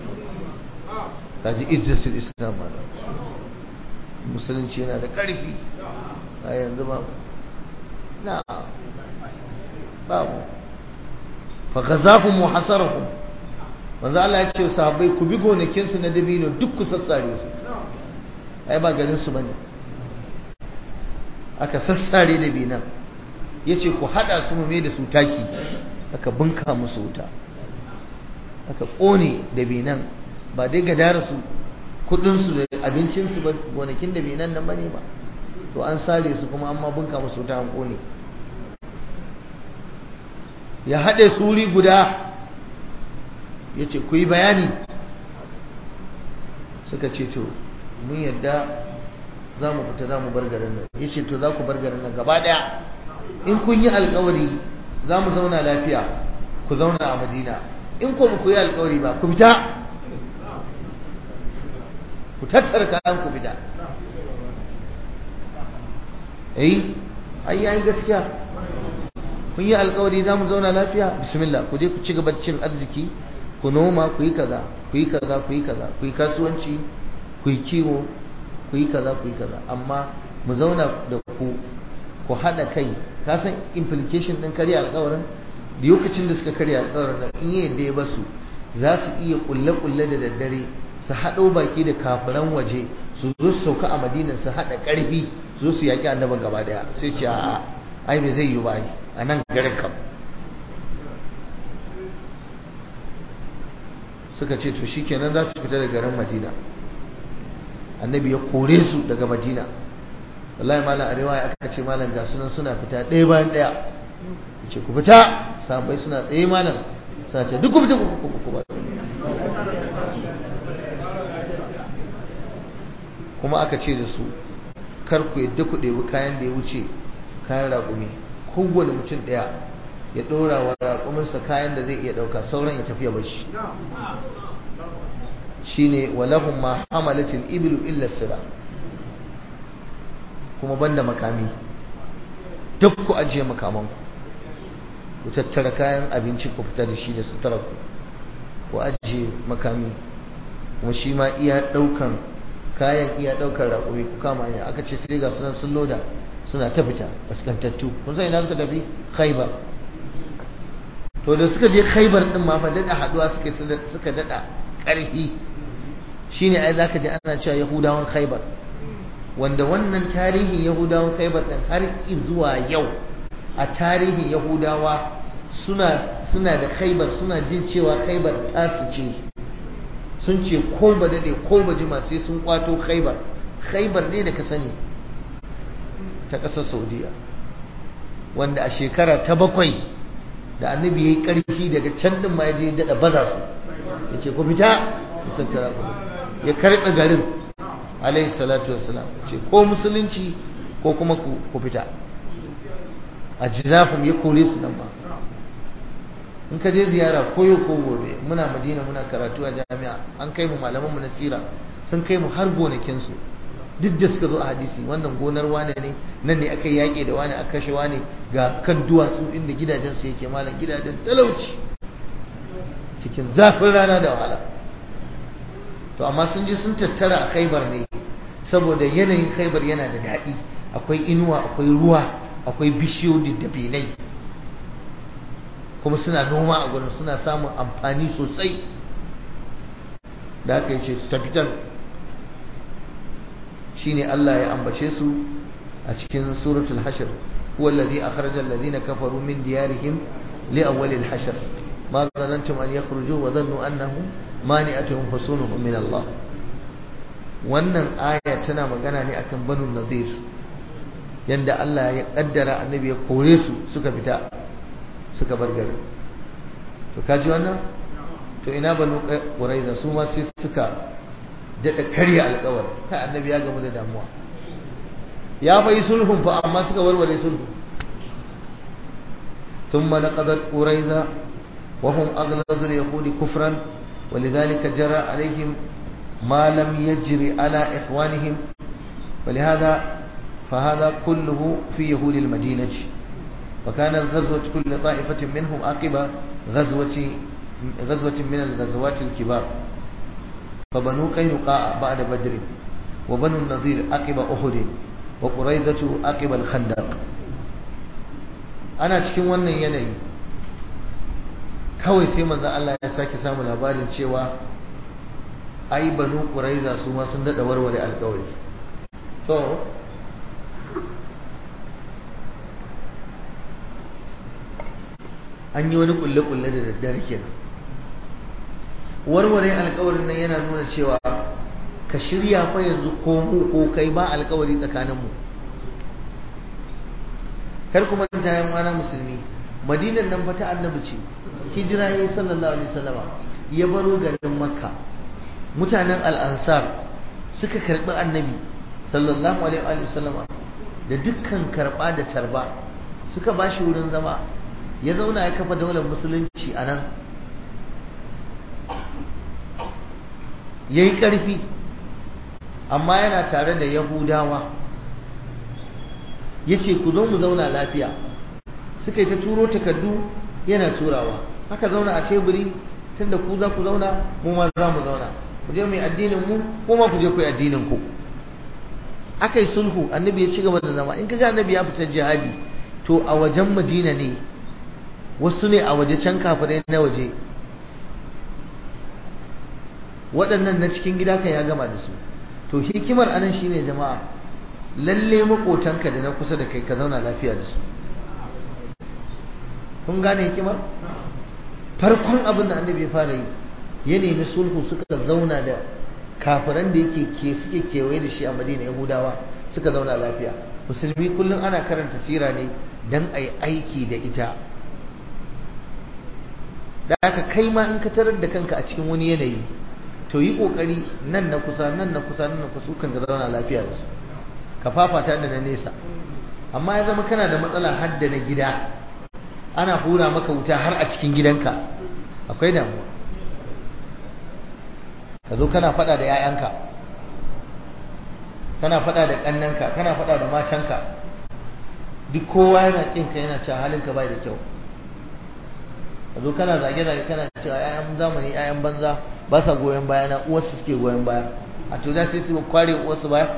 kaji izzatul islam ma, musulunci yana da karfi a yanzu ba na babu. fa ghazahum wa hasarahum, manzo Allah ya ce sahabbai ku bi gonakin su na dabino duk ku sassare su, ai ba garin su bane. aka sassare dabinan, yace ku hada su mu mai da su taki, aka bunka musu wuta, aka kone dabinan. ba dai gadara su, kudin su da abincin su ba, gonakin dabinan nan bane ba, to an sare su kuma amma bunka musu wuta, an kone. ya hade su wuri guda, ya ce ku yi bayani. suka ce to mun yadda za mu fita, za mu bar garin nan. ya ce to za ku bar garin nan gaba daya, in kun yi alkawari za mu zauna lafiya, ku zauna a Madina, in ko ku yi alkawari ba, ku fita, ku tattara kayan ku fita. eh ai yayi gaskiya, kun yi alkawari za mu zauna lafiya, bismillah ku je ku ci gaba da cin arziki, ku noma, ku yi kaza, ku yi kaza, ku yi kaza, ku yi kasuwanci, ku yi kiwo, ku yi kaza, ku yi kaza, amma mu zauna da ku, ku haɗa kai. ka san implication ɗin karya alƙawarin? da lokacin da suka karya alƙawarin nan, in yi yadda ya basu, za su iya ƙulle-ƙulle da daddare, su haɗo baki da kafiran waje, su zo su sauka a Madina, su haɗa ƙarfi, su zo su yaƙi annaban gaba ɗaya. sai ce a'a, ai bai zai yi ba a nan garin kam. suka ce to shikenan za su fita daga garin Madina. annabi ya kore su daga Madina. wallahi malam a riwaya aka ce malam ga sunan suna fita ɗaya bayan ɗaya, yace ku fita. sahabbai suna tsaye malam, suna ce duk ku fita ku ba. kuma aka ce da su kar ku yadda ku ɗebi kayan da ya wuce kayan raƙumi, kowane mutum ɗaya ya ɗora wa raƙuminsa kayan da zai iya ɗauka, sauran ya tafiya bashi. shi ne walahun ma hamalatin ibilu illa sira, kuma banda makami duk ku ajiye makamanku, ku tattara kayan abinci ku fita da shi da sutura ku ku ajiye makami, kuma shi ma iya ɗaukan kayan iya ɗaukar raƙumi ku kama hanya. Aka ce sai ga sunan sun loda suna ta fita kaskantattu. kun san ina suka tafi? Khaibar. to da suka je Khaibar din ma fa dada haduwa suka suka dada ƙarfi. shine ai zaka ji ana cewa Yahudawan Khaibar, wanda wannan tarihin Yahudawan Khaibar din har zuwa yau a tarihin Yahudawa suna suna da Khaibar, suna jin cewa Khaibar tasu ce. sun ce ko ba dade ko ba jima sai sun kwato Khaibar. Khaibar ne da ka sani ta ƙasar Saudiya, wanda a shekara ta bakwai da annabi yayi ƙarfi daga can din ma yaje dada baza su, yace ku fita ku tattara ku, ya karɓe garin alayhi salatu wassalam, yace ko musulunci ko kuma ku ku fita. ajzafum ya kore su nan ma. in ka je ziyara koyo ko gobe, muna Madina muna karatu a jami'a, an kai mu malaman mu na sira sun kai mu har gonakin su, duk da suka zo a hadisi, wannan gonar wane ne, nan ne aka yaƙe da wane aka kashe wane, ga kan duwatsu inda gidajen su yake, malam gidajen talauci cikin zafin rana da wahala. to amma sun je sun tattara a Khaibar ne saboda yanayin Khaibar yana da daɗi, akwai inuwa, akwai ruwa, akwai bishiyoyi da dabinai, kuma suna noma a gurin, suna samun amfani sosai. da aka yi ce su tafitan. shine Allah ya ambace su a cikin suratul hashr, huwa alladhi akhraja alladhina kafaru min diyarihim li awwal al-hashr ma dhanantum an yakhruju wa dhannu annahum mani'atuhum husunuhum min Allah. wannan aya tana magana ne akan banu nadir, yanda Allah ya kaddara annabi ya kore su suka fita suka bar garin. to kaji wannan, to ina banu quraiza su ma sai suka daɗa karya alƙawar. kai annabi ya gamu da damuwa, ya fa yi sulhun fa amma suka warware sulhu. ثم نقضت قريظة وهم أغلظ اليهود كفرا ولذلك جرى عليهم ما لم يجري على إخوانهم، ولهذا فهذا كله في يهود المدينة. وكان الغزوة كل طائفة منهم عقب غزوة غزوة من الغزوات الكبار، فبنو قينقاع بعد بدر، وبنو النضير عقب أحد، وقريظة عقب الخندق. ana cikin wannan yanayi kawai sai manzo Allah ya sake samu labarin cewa ai banu quraiza su ma sun dada warware alƙawari. to an yi wani kulle kulle da daddare kenan. warware alƙawarin nan yana nuna cewa ka shirya fa yanzu ko mu ko kai ba alƙawari tsakaninmu. kar kuma ta yan wana musulmi, madinan nan fa ta annabi ce, hijira yayi sallallahu alaihi wasallama, ya baro garin makka. mutanen al-ansar suka karbi annabi sallallahu alaihi wasallama da dukkan karba da tarba, suka bashi wurin zama, ya zauna ya kafa daular musulunci a nan, yayi karfi, amma yana tare da yahudawa. ya ce ku zo mu zauna lafiya. suka yi ta turo takardu yana turawa, aka zauna a teburi, tunda ku za ku zauna mu ma za mu zauna, ku je mu yi addinin mu ko ma ku je ku yi addinin ku. aka yi sulhu, annabi ya ci gaba da zama. in ka ga annabi ya fita jihadi to a wajen madina ne, wasu ne a waje can kafirai na waje, waɗannan na cikin gida kan ya gama da su. to hikimar anan shine jama'a, lalle makotanka da na kusa da kai ka zauna lafiya da su. kun gane hikimar? farkon abin da annabi ya fara yi, ya nemi sulhu, suka zauna da kafiran da yake ke suke kewaye da shi a Madina, Yahudawa suka zauna lafiya. musulmi kullum ana karanta sira ne dan ai aiki da ita. da haka kai ma in ka tarar da kanka a cikin wani yanayi, to yi kokari nan na kusa nan na kusa nan na kusa kan ga zauna lafiya da su ka fafata da na nesa. amma ya zama kana da matsala har da na gida, ana hura maka wuta har a cikin gidanka, akwai damuwa. ka zo kana fada da 'ya'yanka, kana fada da kannanka, kana fada da matanka, duk kowa yana kinka yana cewa halinka bai da kyau. ka zo kana zage-zage kana cewa 'ya'yan zamani 'ya'yan banza ba sa goyon baya na, uwarsu suke goyon baya. a to da sai su kware uwarsu baya.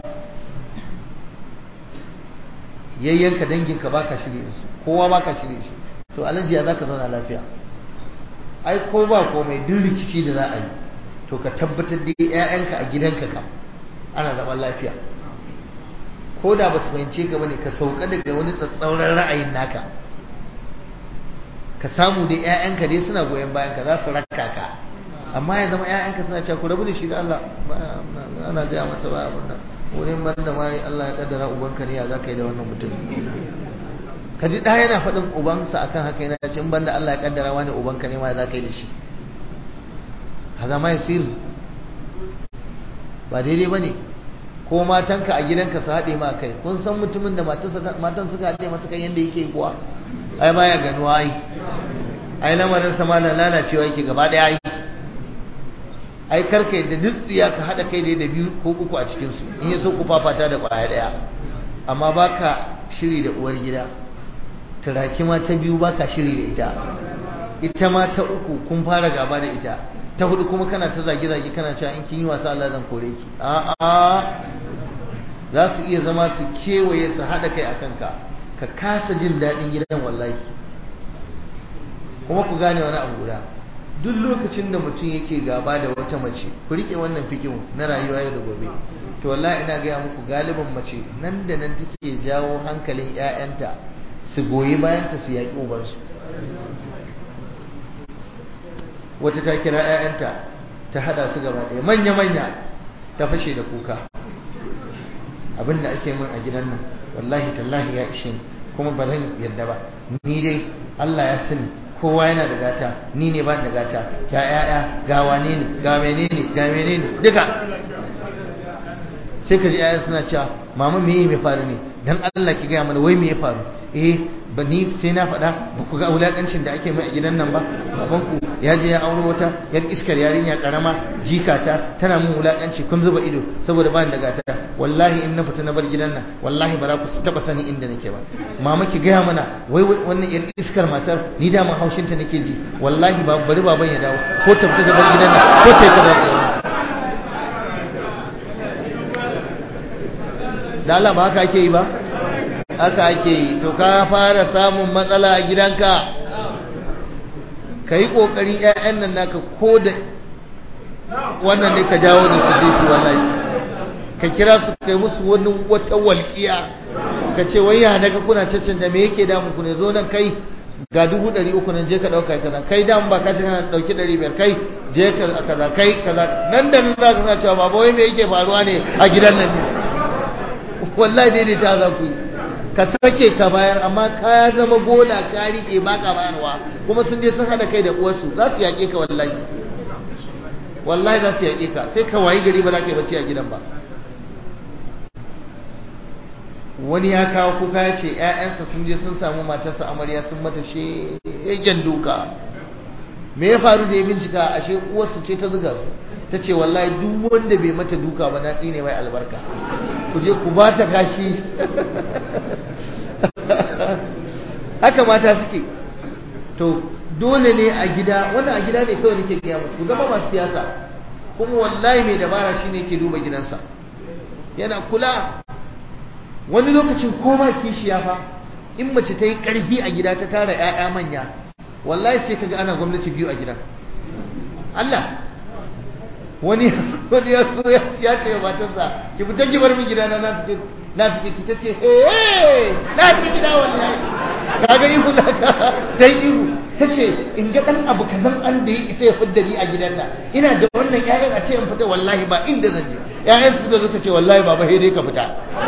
yayyanka danginka baka shirye da su, kowa baka shirye shi, to alaji ya zaka zauna lafiya? ai ko ba komai duk rikici da za a yi to ka tabbatar da ƴaƴanka a gidanka kam ana zaman lafiya. ko da ba su fahimce ka bane ka sauka daga wani tsatsauran ra'ayin naka, ka samu dai ƴaƴanka dai suna goyon bayan ka, za su rakka ka. amma ya zama ƴaƴanka suna cewa ku rabu da shi da Allah, ana gaya masa baya wannan wurin banda ma Allah ya kaddara ubanka ne ya za ka yi da wannan mutum. ka ji ɗaya yana faɗin ubansa akan haka, yana ce in banda Allah ya kaddara wani ubanka ne ma ya za ka yi da shi. haza ma yasir, ba daidai ba ne. ko matanka a gidanka su haɗe ma kai. kun san mutumin da matan suka haɗe masa kai yadda yake kuwa? ai baya ganuwa ai ai lamarin sama na lalacewa yake gaba ɗaya ai ai karka yadda duk tsiya ka haɗa kai da biyu ko uku a cikinsu, in ya so ku fafata da ƙwaya ɗaya. amma baka shiri da uwar gida, turaki ma ta biyu baka shiri da ita, ita ma ta uku kun fara gaba da ita, ta hudu kuma kana ta zage-zage kana cewa in kin yi wasa Allah zan kore ki. a'a za su iya zama su kewaye su haɗa kai a kanka, ka kasa jin daɗin gidan wallahi. kuma ku gane wani abu guda, duk lokacin da mutum yake gaba da wata mace, ku rike wannan fikin na rayuwa yau da gobe, to wallahi ina gaya muku galiban mace nan da nan take jawo hankalin 'ya'yanta su goyi bayanta su yaƙi ubansu. wata ta kira 'ya'yanta ta hada su gaba ɗaya manya-manya, ta fashe da kuka. abinda ake min a gidan nan wallahi tallahi ya ishe ni, kuma ba zan yadda ba. ni dai Allah ya sani kowa yana da gata, ni ne ba da gata, ga 'ya'ya ga wane ne ga menene ga menene duka. sai ka ji 'ya'ya suna cewa mama me ya faru ne, dan Allah ki gaya mana wai me ya faru. eh ba ni sai na faɗa, ba ku ga wulakancin da ake mai a gidan nan ba? babanku ya je ya auro wata yar iskar yarinya karama jikata tana mun wulakanci, kun zuba ido saboda ba ni da gata. wallahi in na fita na bar gidan nan wallahi ba za ku taba sani inda nake ba. mama ki gaya mana wai wannan yar iskar matar ni da ma haushin ta nake ji, wallahi ba bari baban ya dawo ko ta fita da bar gidan nan ko ta yi kaza. da Allah ba haka ake yi ba? haka ake yi. to ka fara samun matsala a gidanka, ka yi ƙoƙari 'ya'yan nan naka ko da wannan ne ka jawo da su zai wallahi, ka kira su kai musu wani wata walƙiya, ka ce wai ya daga kuna caccanja me yake damu ku ne, zo nan kai ga dubu ɗari uku nan je ka ɗauka kaza, kai damu ba ka ce kana ɗauki ɗari biyar, kai je ka kaza kai kaza. nan da nan za ka sa cewa baba wai me yake faruwa ne a gidan nan ne? wallahi daidai ta za ku yi, ka sake ka bayar, amma ka zama gola ka rike ba ka bayarwa, kuma sun je sun hada kai da uwarsu, za su yaƙe ka wallahi. wallahi za su yaƙe ka, sai ka wayi gari ba za ka yi bacci a gidan ba. wani ya kawo kuka ya ce 'ya'yansa sun je sun samu matarsa amarya sun mata shegen duka. me ya faru da ya bincika, ashe uwarsu ce ta zuga su, ta ce wallahi duk wanda bai mata duka ba na tsine mai albarka, ku je ku ba ta kashi. haka mata suke. to dole ne a gida, wannan a gida ne kawai nake gaya muku, zama masu siyasa. kuma wallahi mai dabara shine ke duba gidansa, yana kula. wani lokacin koma kishiya fa, in mace ta yi karfi a gida ta tara 'ya'ya manya, wallahi sai kaga ana gwamnati biyu a gidan. Allah wani wani ya so ya ce matarsa ki fita ki bar min gidana na suke na suke ki tace eh na ci gida wallahi, kaga ihu da ka dai ihu, tace in ga dan abu kazan an da yi sai ya fidda ni a gidan nan, ina da wannan ƴaƴan a ce in fita wallahi ba inda zan je. ƴaƴan su da suka ce wallahi baba sai dai ka fita.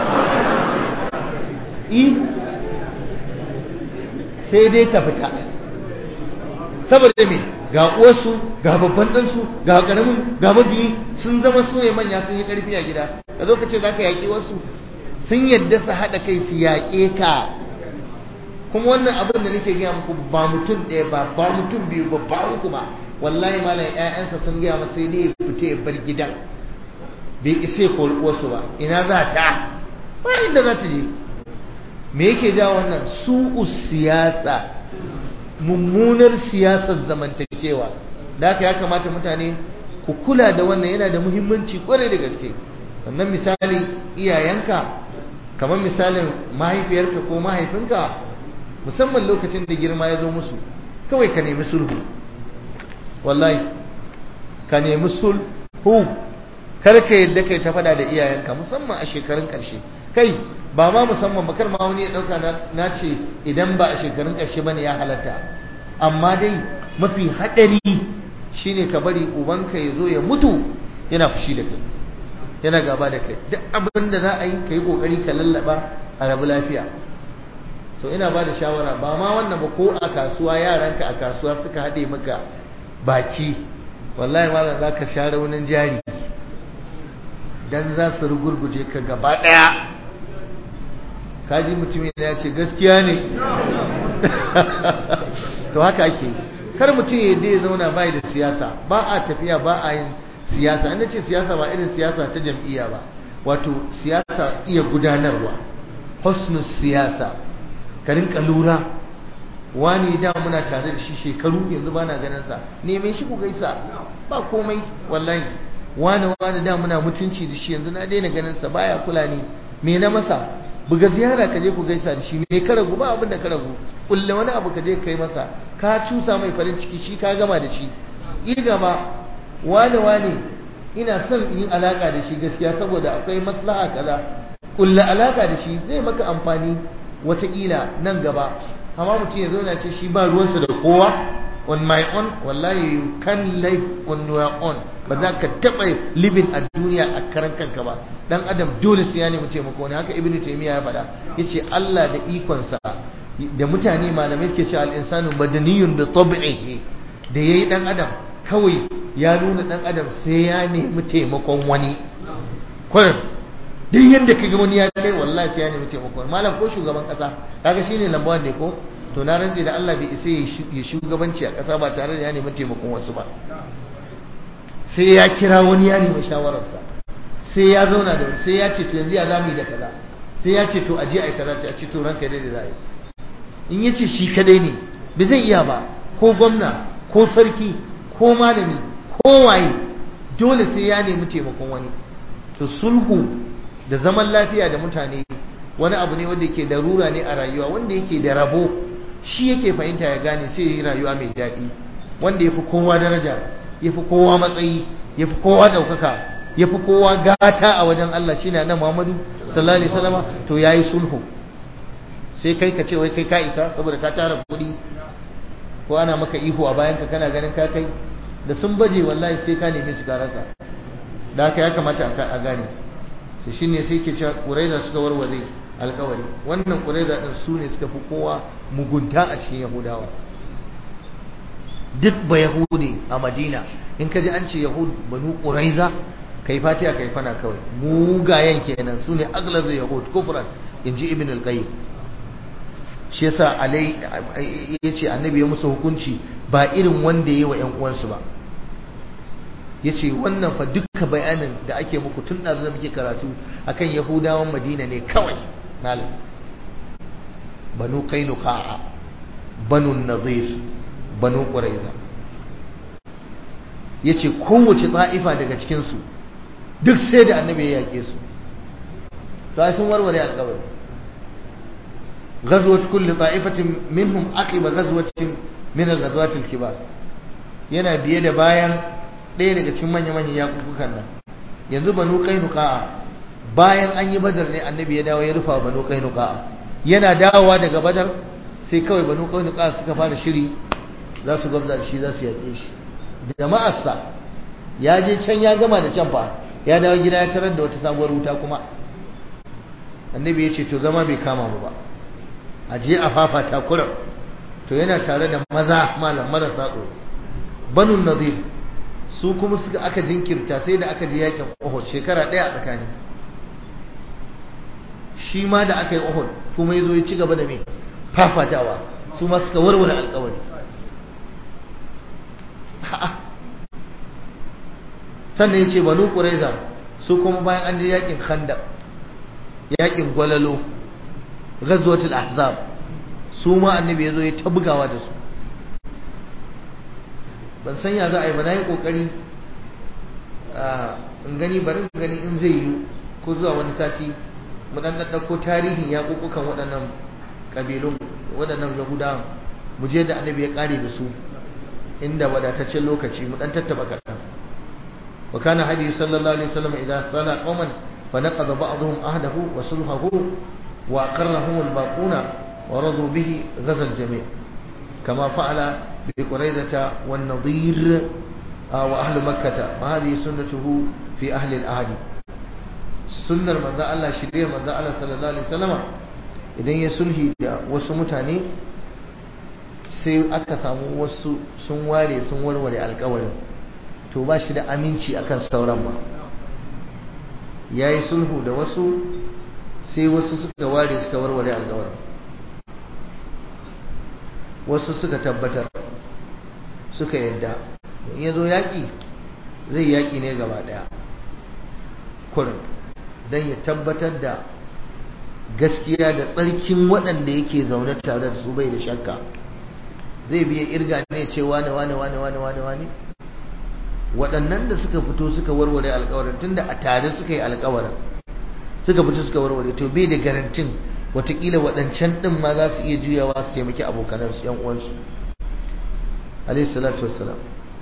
i sai dai ka fita saboda me ga uwarsu ga babban ɗansu ga ƙaramin ga mabiyi sun zama su ne manya sun yi ƙarfi a gida ka zo ka ce za ka yaƙi wasu sun yadda su haɗa kai su yaƙe ka kuma wannan abin da nake gaya muku ba mutum ɗaya ba ba mutum biyu ba ba uku ba wallahi malam ƴaƴansa sun gaya masa sai dai ya fita ya bar gidan bai isa ya kori uwarsu ba ina za ta ba inda za ta je me yake ja wannan su'u siyasa mummunar siyasar zamantakewa da haka ya kamata mutane ku kula da wannan yana da muhimmanci kwarai da gaske sannan misali iyayenka kamar misalin mahaifiyarka ko mahaifinka musamman lokacin da girma ya zo musu kawai ka nemi sulhu wallahi ka nemi sulhu kar ka yadda kai ta fada da iyayenka musamman a shekarun ƙarshe kai ba ma musamman bakar ma wani ya dauka na ce idan ba a shekarun ƙarshe bane ya halatta amma dai mafi hadari shine ka bari ubanka ya zo ya mutu yana fushi da kai yana gaba da kai duk abin da za a yi ka yi kokari ka lallaba a rabu lafiya so ina ba da shawara ba ma wannan ba ko a kasuwa yaranka a kasuwa suka haɗe maka baki wallahi malam za ka sha raunin jari dan za su rugurguje ka gaba ɗaya kaji mutumin da ya ce gaskiya ne to haka ake kar mutum ya dai zauna bai da siyasa ba a tafiya ba a yin siyasa an ce siyasa ba irin siyasa ta jam'iyya ba wato siyasa iya gudanarwa husnul siyasa ka rinka lura wani da muna tare da shi shekaru yanzu ba na ganin sa neman shi ku gaisa ba komai wallahi wani wani da muna mutunci da shi yanzu na daina ganin sa baya kula ni me na masa buga ziyara ka je ku gaisa da shi me ka ragu ba abin da ka ragu kulle wani abu ka je kai masa ka cusa mai farin ciki shi ka gama da shi yi gaba wane wane ina son yin alaka da shi gaskiya saboda akwai maslaha kaza kulle alaka da shi zai maka amfani watakila nan gaba amma mutum ya zauna ce shi ba ruwansa da kowa on my own wallahi you can live on your own ba za ka taɓa living a duniya a karan kanka ba dan adam dole sai ya nemi taimako ne haka ibnu taymiya ya faɗa yace Allah da ikonsa da mutane malamai suke cewa al-insanu madaniyun bi tab'ihi da yayi dan adam kawai ya nuna dan adam sai ya nemi taimakon wani kullum duk yanda kaga wani ya kai wallahi sai ya nemi taimakon malam ko shugaban kasa kaga shine lambawan ne ko to na rantsi da Allah bai isa ya shugabanci a kasa ba tare da ya nemi taimakon wasu ba sai ya kira wani ya nemi shawararsa sai ya zauna da wani sai ya ce to yanzu ya zamu yi da kaza sai ya ce to aje ai kaza ce a ce to ranka dai da za yi in ya ce shi kadai ne bai zai iya ba ko gwamna ko sarki ko malami ko waye dole sai ya nemi taimakon wani to sulhu da zaman lafiya da mutane wani abu ne wanda yake darura ne a rayuwa wanda yake da rabo shi yake fahimta ya gane sai yi rayuwa mai daɗi wanda ya fi kowa daraja ya fi kowa matsayi ya fi kowa ɗaukaka ya fi kowa gata a wajen Allah shi na Muhammadu sallallahu alaihi wasallama to ya yi sulhu sai kai ka ce wai kai ka isa saboda ka tara kuɗi ko ana maka ihu a bayan ka kana ganin ka kai da sun baje wallahi sai ka nemi su rasa da haka ya kamata a gane sai shine sai ke cewa Quraiza suka warware alƙawari wannan Quraiza din su ne suka fi kowa mugunta a cikin Yahudawa duk ba Yahudi a Madina in ka ji an ce Yahud banu Quraiza kai fatiha kai fana kawai mugayen kenan su ne aglazu Yahud kufran inji Ibn al-Qayyim shi yasa alai yace annabi ya musu hukunci ba irin wanda yayi wa ƴan uwansu ba yace wannan fa dukkan bayanin da ake muku tun da zuwa muke karatu akan Yahudawan Madina ne kawai malam banu Qainuqa banu Nadir banu Quraiza yace kowace ta'ifa daga cikin su duk sai da annabi ya yake su to sun warware alƙawari غزوة كل طائفة منهم عقب غزوة من الغزوات الكبار yana biye da bayan ɗaya daga cikin manya-manyan yakukukan nan yanzu banu qainuqa bayan an yi badar ne annabi ya dawo ya rufa banu qainuqa yana dawowa daga badar sai kawai banu qainuqa suka fara shiri za su gwabza shi za su yaƙe shi jama'arsa ya je can ya gama da can fa ya dawo gida ya tarar da wata sabuwar wuta kuma annabi ya ce to zama bai kama mu ba a je a fafata kuram to yana tare da maza malam marasa tsoro banu nadir su kuma suka aka jinkirta sai da aka je yakin Uhud shekara ɗaya a tsakani shi ma da aka yi Uhud kuma yazo ya ci gaba da me fafatawa su ma suka warware alƙawari sannan ya ce banu Quraiza su kuma bayan an je yakin Khandaq yakin Gwalalo ghazwatul ahzab su ma annabi yazo ya ta bugawa da su ban san ya za a yi ba na yi kokari in gani bari in gani in zai yi ko zuwa wani sati mu dan ɗauko tarihin yaƙuƙukan waɗannan ƙabilun waɗannan yahudawan mu je da annabi ya ƙare da su inda wadataccen lokaci mu dan tattaba kaɗan wa kana hadi sallallahu alaihi wasallam idan sala qauman fa naqada ba'dhum ahdahu wa sulhahu wa aqarrahum al-baquna wa radu bihi ghazal jami' kama fa'ala بقريدة والنضير وأهل مكة وهذه سنته في أهل الأهد سنة من ذا الله شريع من ذا الله صلى الله عليه وسلم إذن يسلهي وسمتاني sai aka samu wasu sun ware sun warware alƙawarin to ba shi da aminci akan sauran ba yayi sulhu da wasu sai wasu suka ware suka warware alƙawarin wasu suka tabbatar suka yadda in ya zo yaƙi zai yaƙi ne gaba ɗaya kurin don ya tabbatar da gaskiya da tsarkin waɗanda yake zaune tare da su bai da shakka zai biya irga ne ce wane wane wane wane wane wane waɗannan da suka fito suka warware alƙawarin tunda a tare suka yi alƙawarin suka fito suka warware to bai da garantin watakila waɗancan ɗin ma za su iya juyawa su taimaki abokanansu ‘yan uwansu alayhi salatu wassalam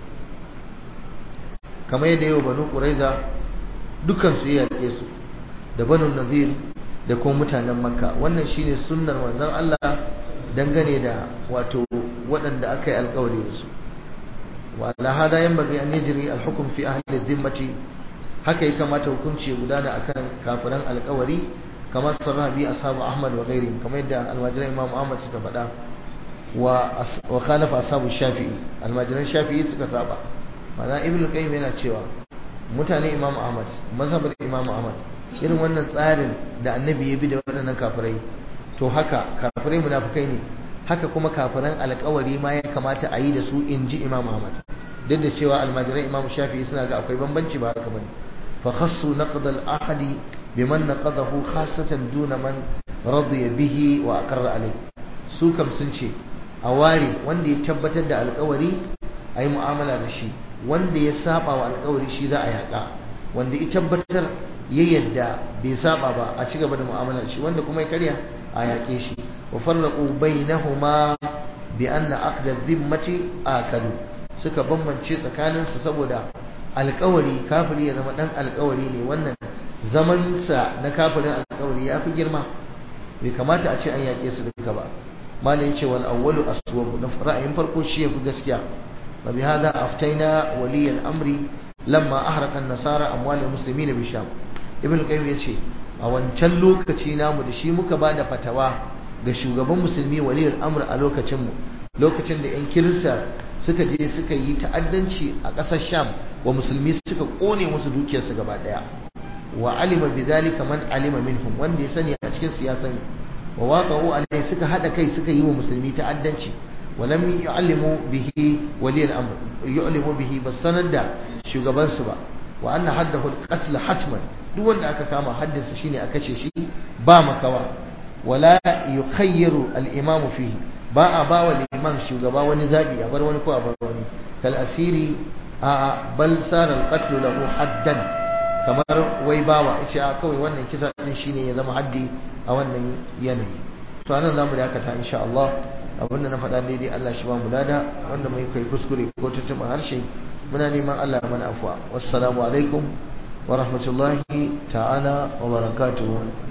kamar yadda yau banu ƙuraiza dukansu ya yaƙe su da banu nazir da kuma mutanen makka wannan shine sunnar manzon Allah dangane da wato waɗanda aka yi alƙawari da su wa ala hada yanbaghi an yajri al-hukm fi ahli dhimmati haka ya kamata hukunci ya gudana akan kafiran alƙawari كما صرح به أصحاب أحمد وغيرهم كما يدعى المجرى إمام أحمد سكفدا وخالف أصحاب الشافعي المجرى الشافعي سكسابا معنى ابن القيم yana cewa mutane Imam Ahmad mazhabar Imam Ahmad irin wannan tsarin da annabi ya bi da waɗannan kafirai to haka kafirai munafikai ne haka kuma kafiran alƙawari ma ya kamata a yi da su inji Imam Ahmad duk da cewa almajiran Imam Shafi'i suna ga akwai bambanci ba haka bane fa khassu naqd al-ahadi biman naqadahu khasatan duna man radiya bihi wa aqarra alai su kam sun ce a ware wanda ya tabbatar da alƙawari ayi mu'amala da shi wanda ya saba wa alƙawari shi za a yaka wanda ya tabbatar ya yadda bai saba ba a ci gaba da mu'amala da shi wanda kuma ya karya a yake shi wa farraqu bainahuma bi anna aqd adh-dhimmati akalu suka bambance tsakaninsu saboda alƙawari kafiri ya zama dan alƙawari ne wannan zamansa na kafirin alƙawari ya fi girma bai kamata a ce an yaƙe su duka ba malai yace wal awwalu aswab na ra'ayin farko shi yafi gaskiya wa bi hada aftaina wali al-amri lamma ahraqa an-nasara amwal al-muslimin bi sham ibn qayyim yace a wancan lokaci namu da shi muka bada fatawa ga shugaban musulmi wali al-amr a lokacin mu lokacin da yan kirista suka je suka yi ta'addanci a ƙasar sham wa musulmi suka kone musu dukiyarsu gaba daya wa alima bidhalika man alima minhum wanda ya sani a cikin siyasa ne wa waqa'u alai suka hada kai suka yi wa musulmi ta'addanci wa lam yu'allimu bihi wali al-amr yu'limu bihi basanan da shugaban su ba wa anna haddahu al-qatl hatman duk wanda aka kama haddinsa shine a kace shi ba makawa wala yukhayyiru al-imamu fihi ba a ba wa liman shugaba wani zabi a bar wani ko a bar wani kal asiri a bal sara al-qatl lahu haddan kamar wai bawa yace a kawai wannan kisa din shine ya zama haddi a wannan yanayi to anan zamu da haka insha Allah abinda na faɗa daidai Allah shi ba mu lada wanda mai kai kuskure ko tuntuɓa harshe muna neman Allah ya mana afwa wassalamu alaikum wa rahmatullahi ta'ala wa barakatuh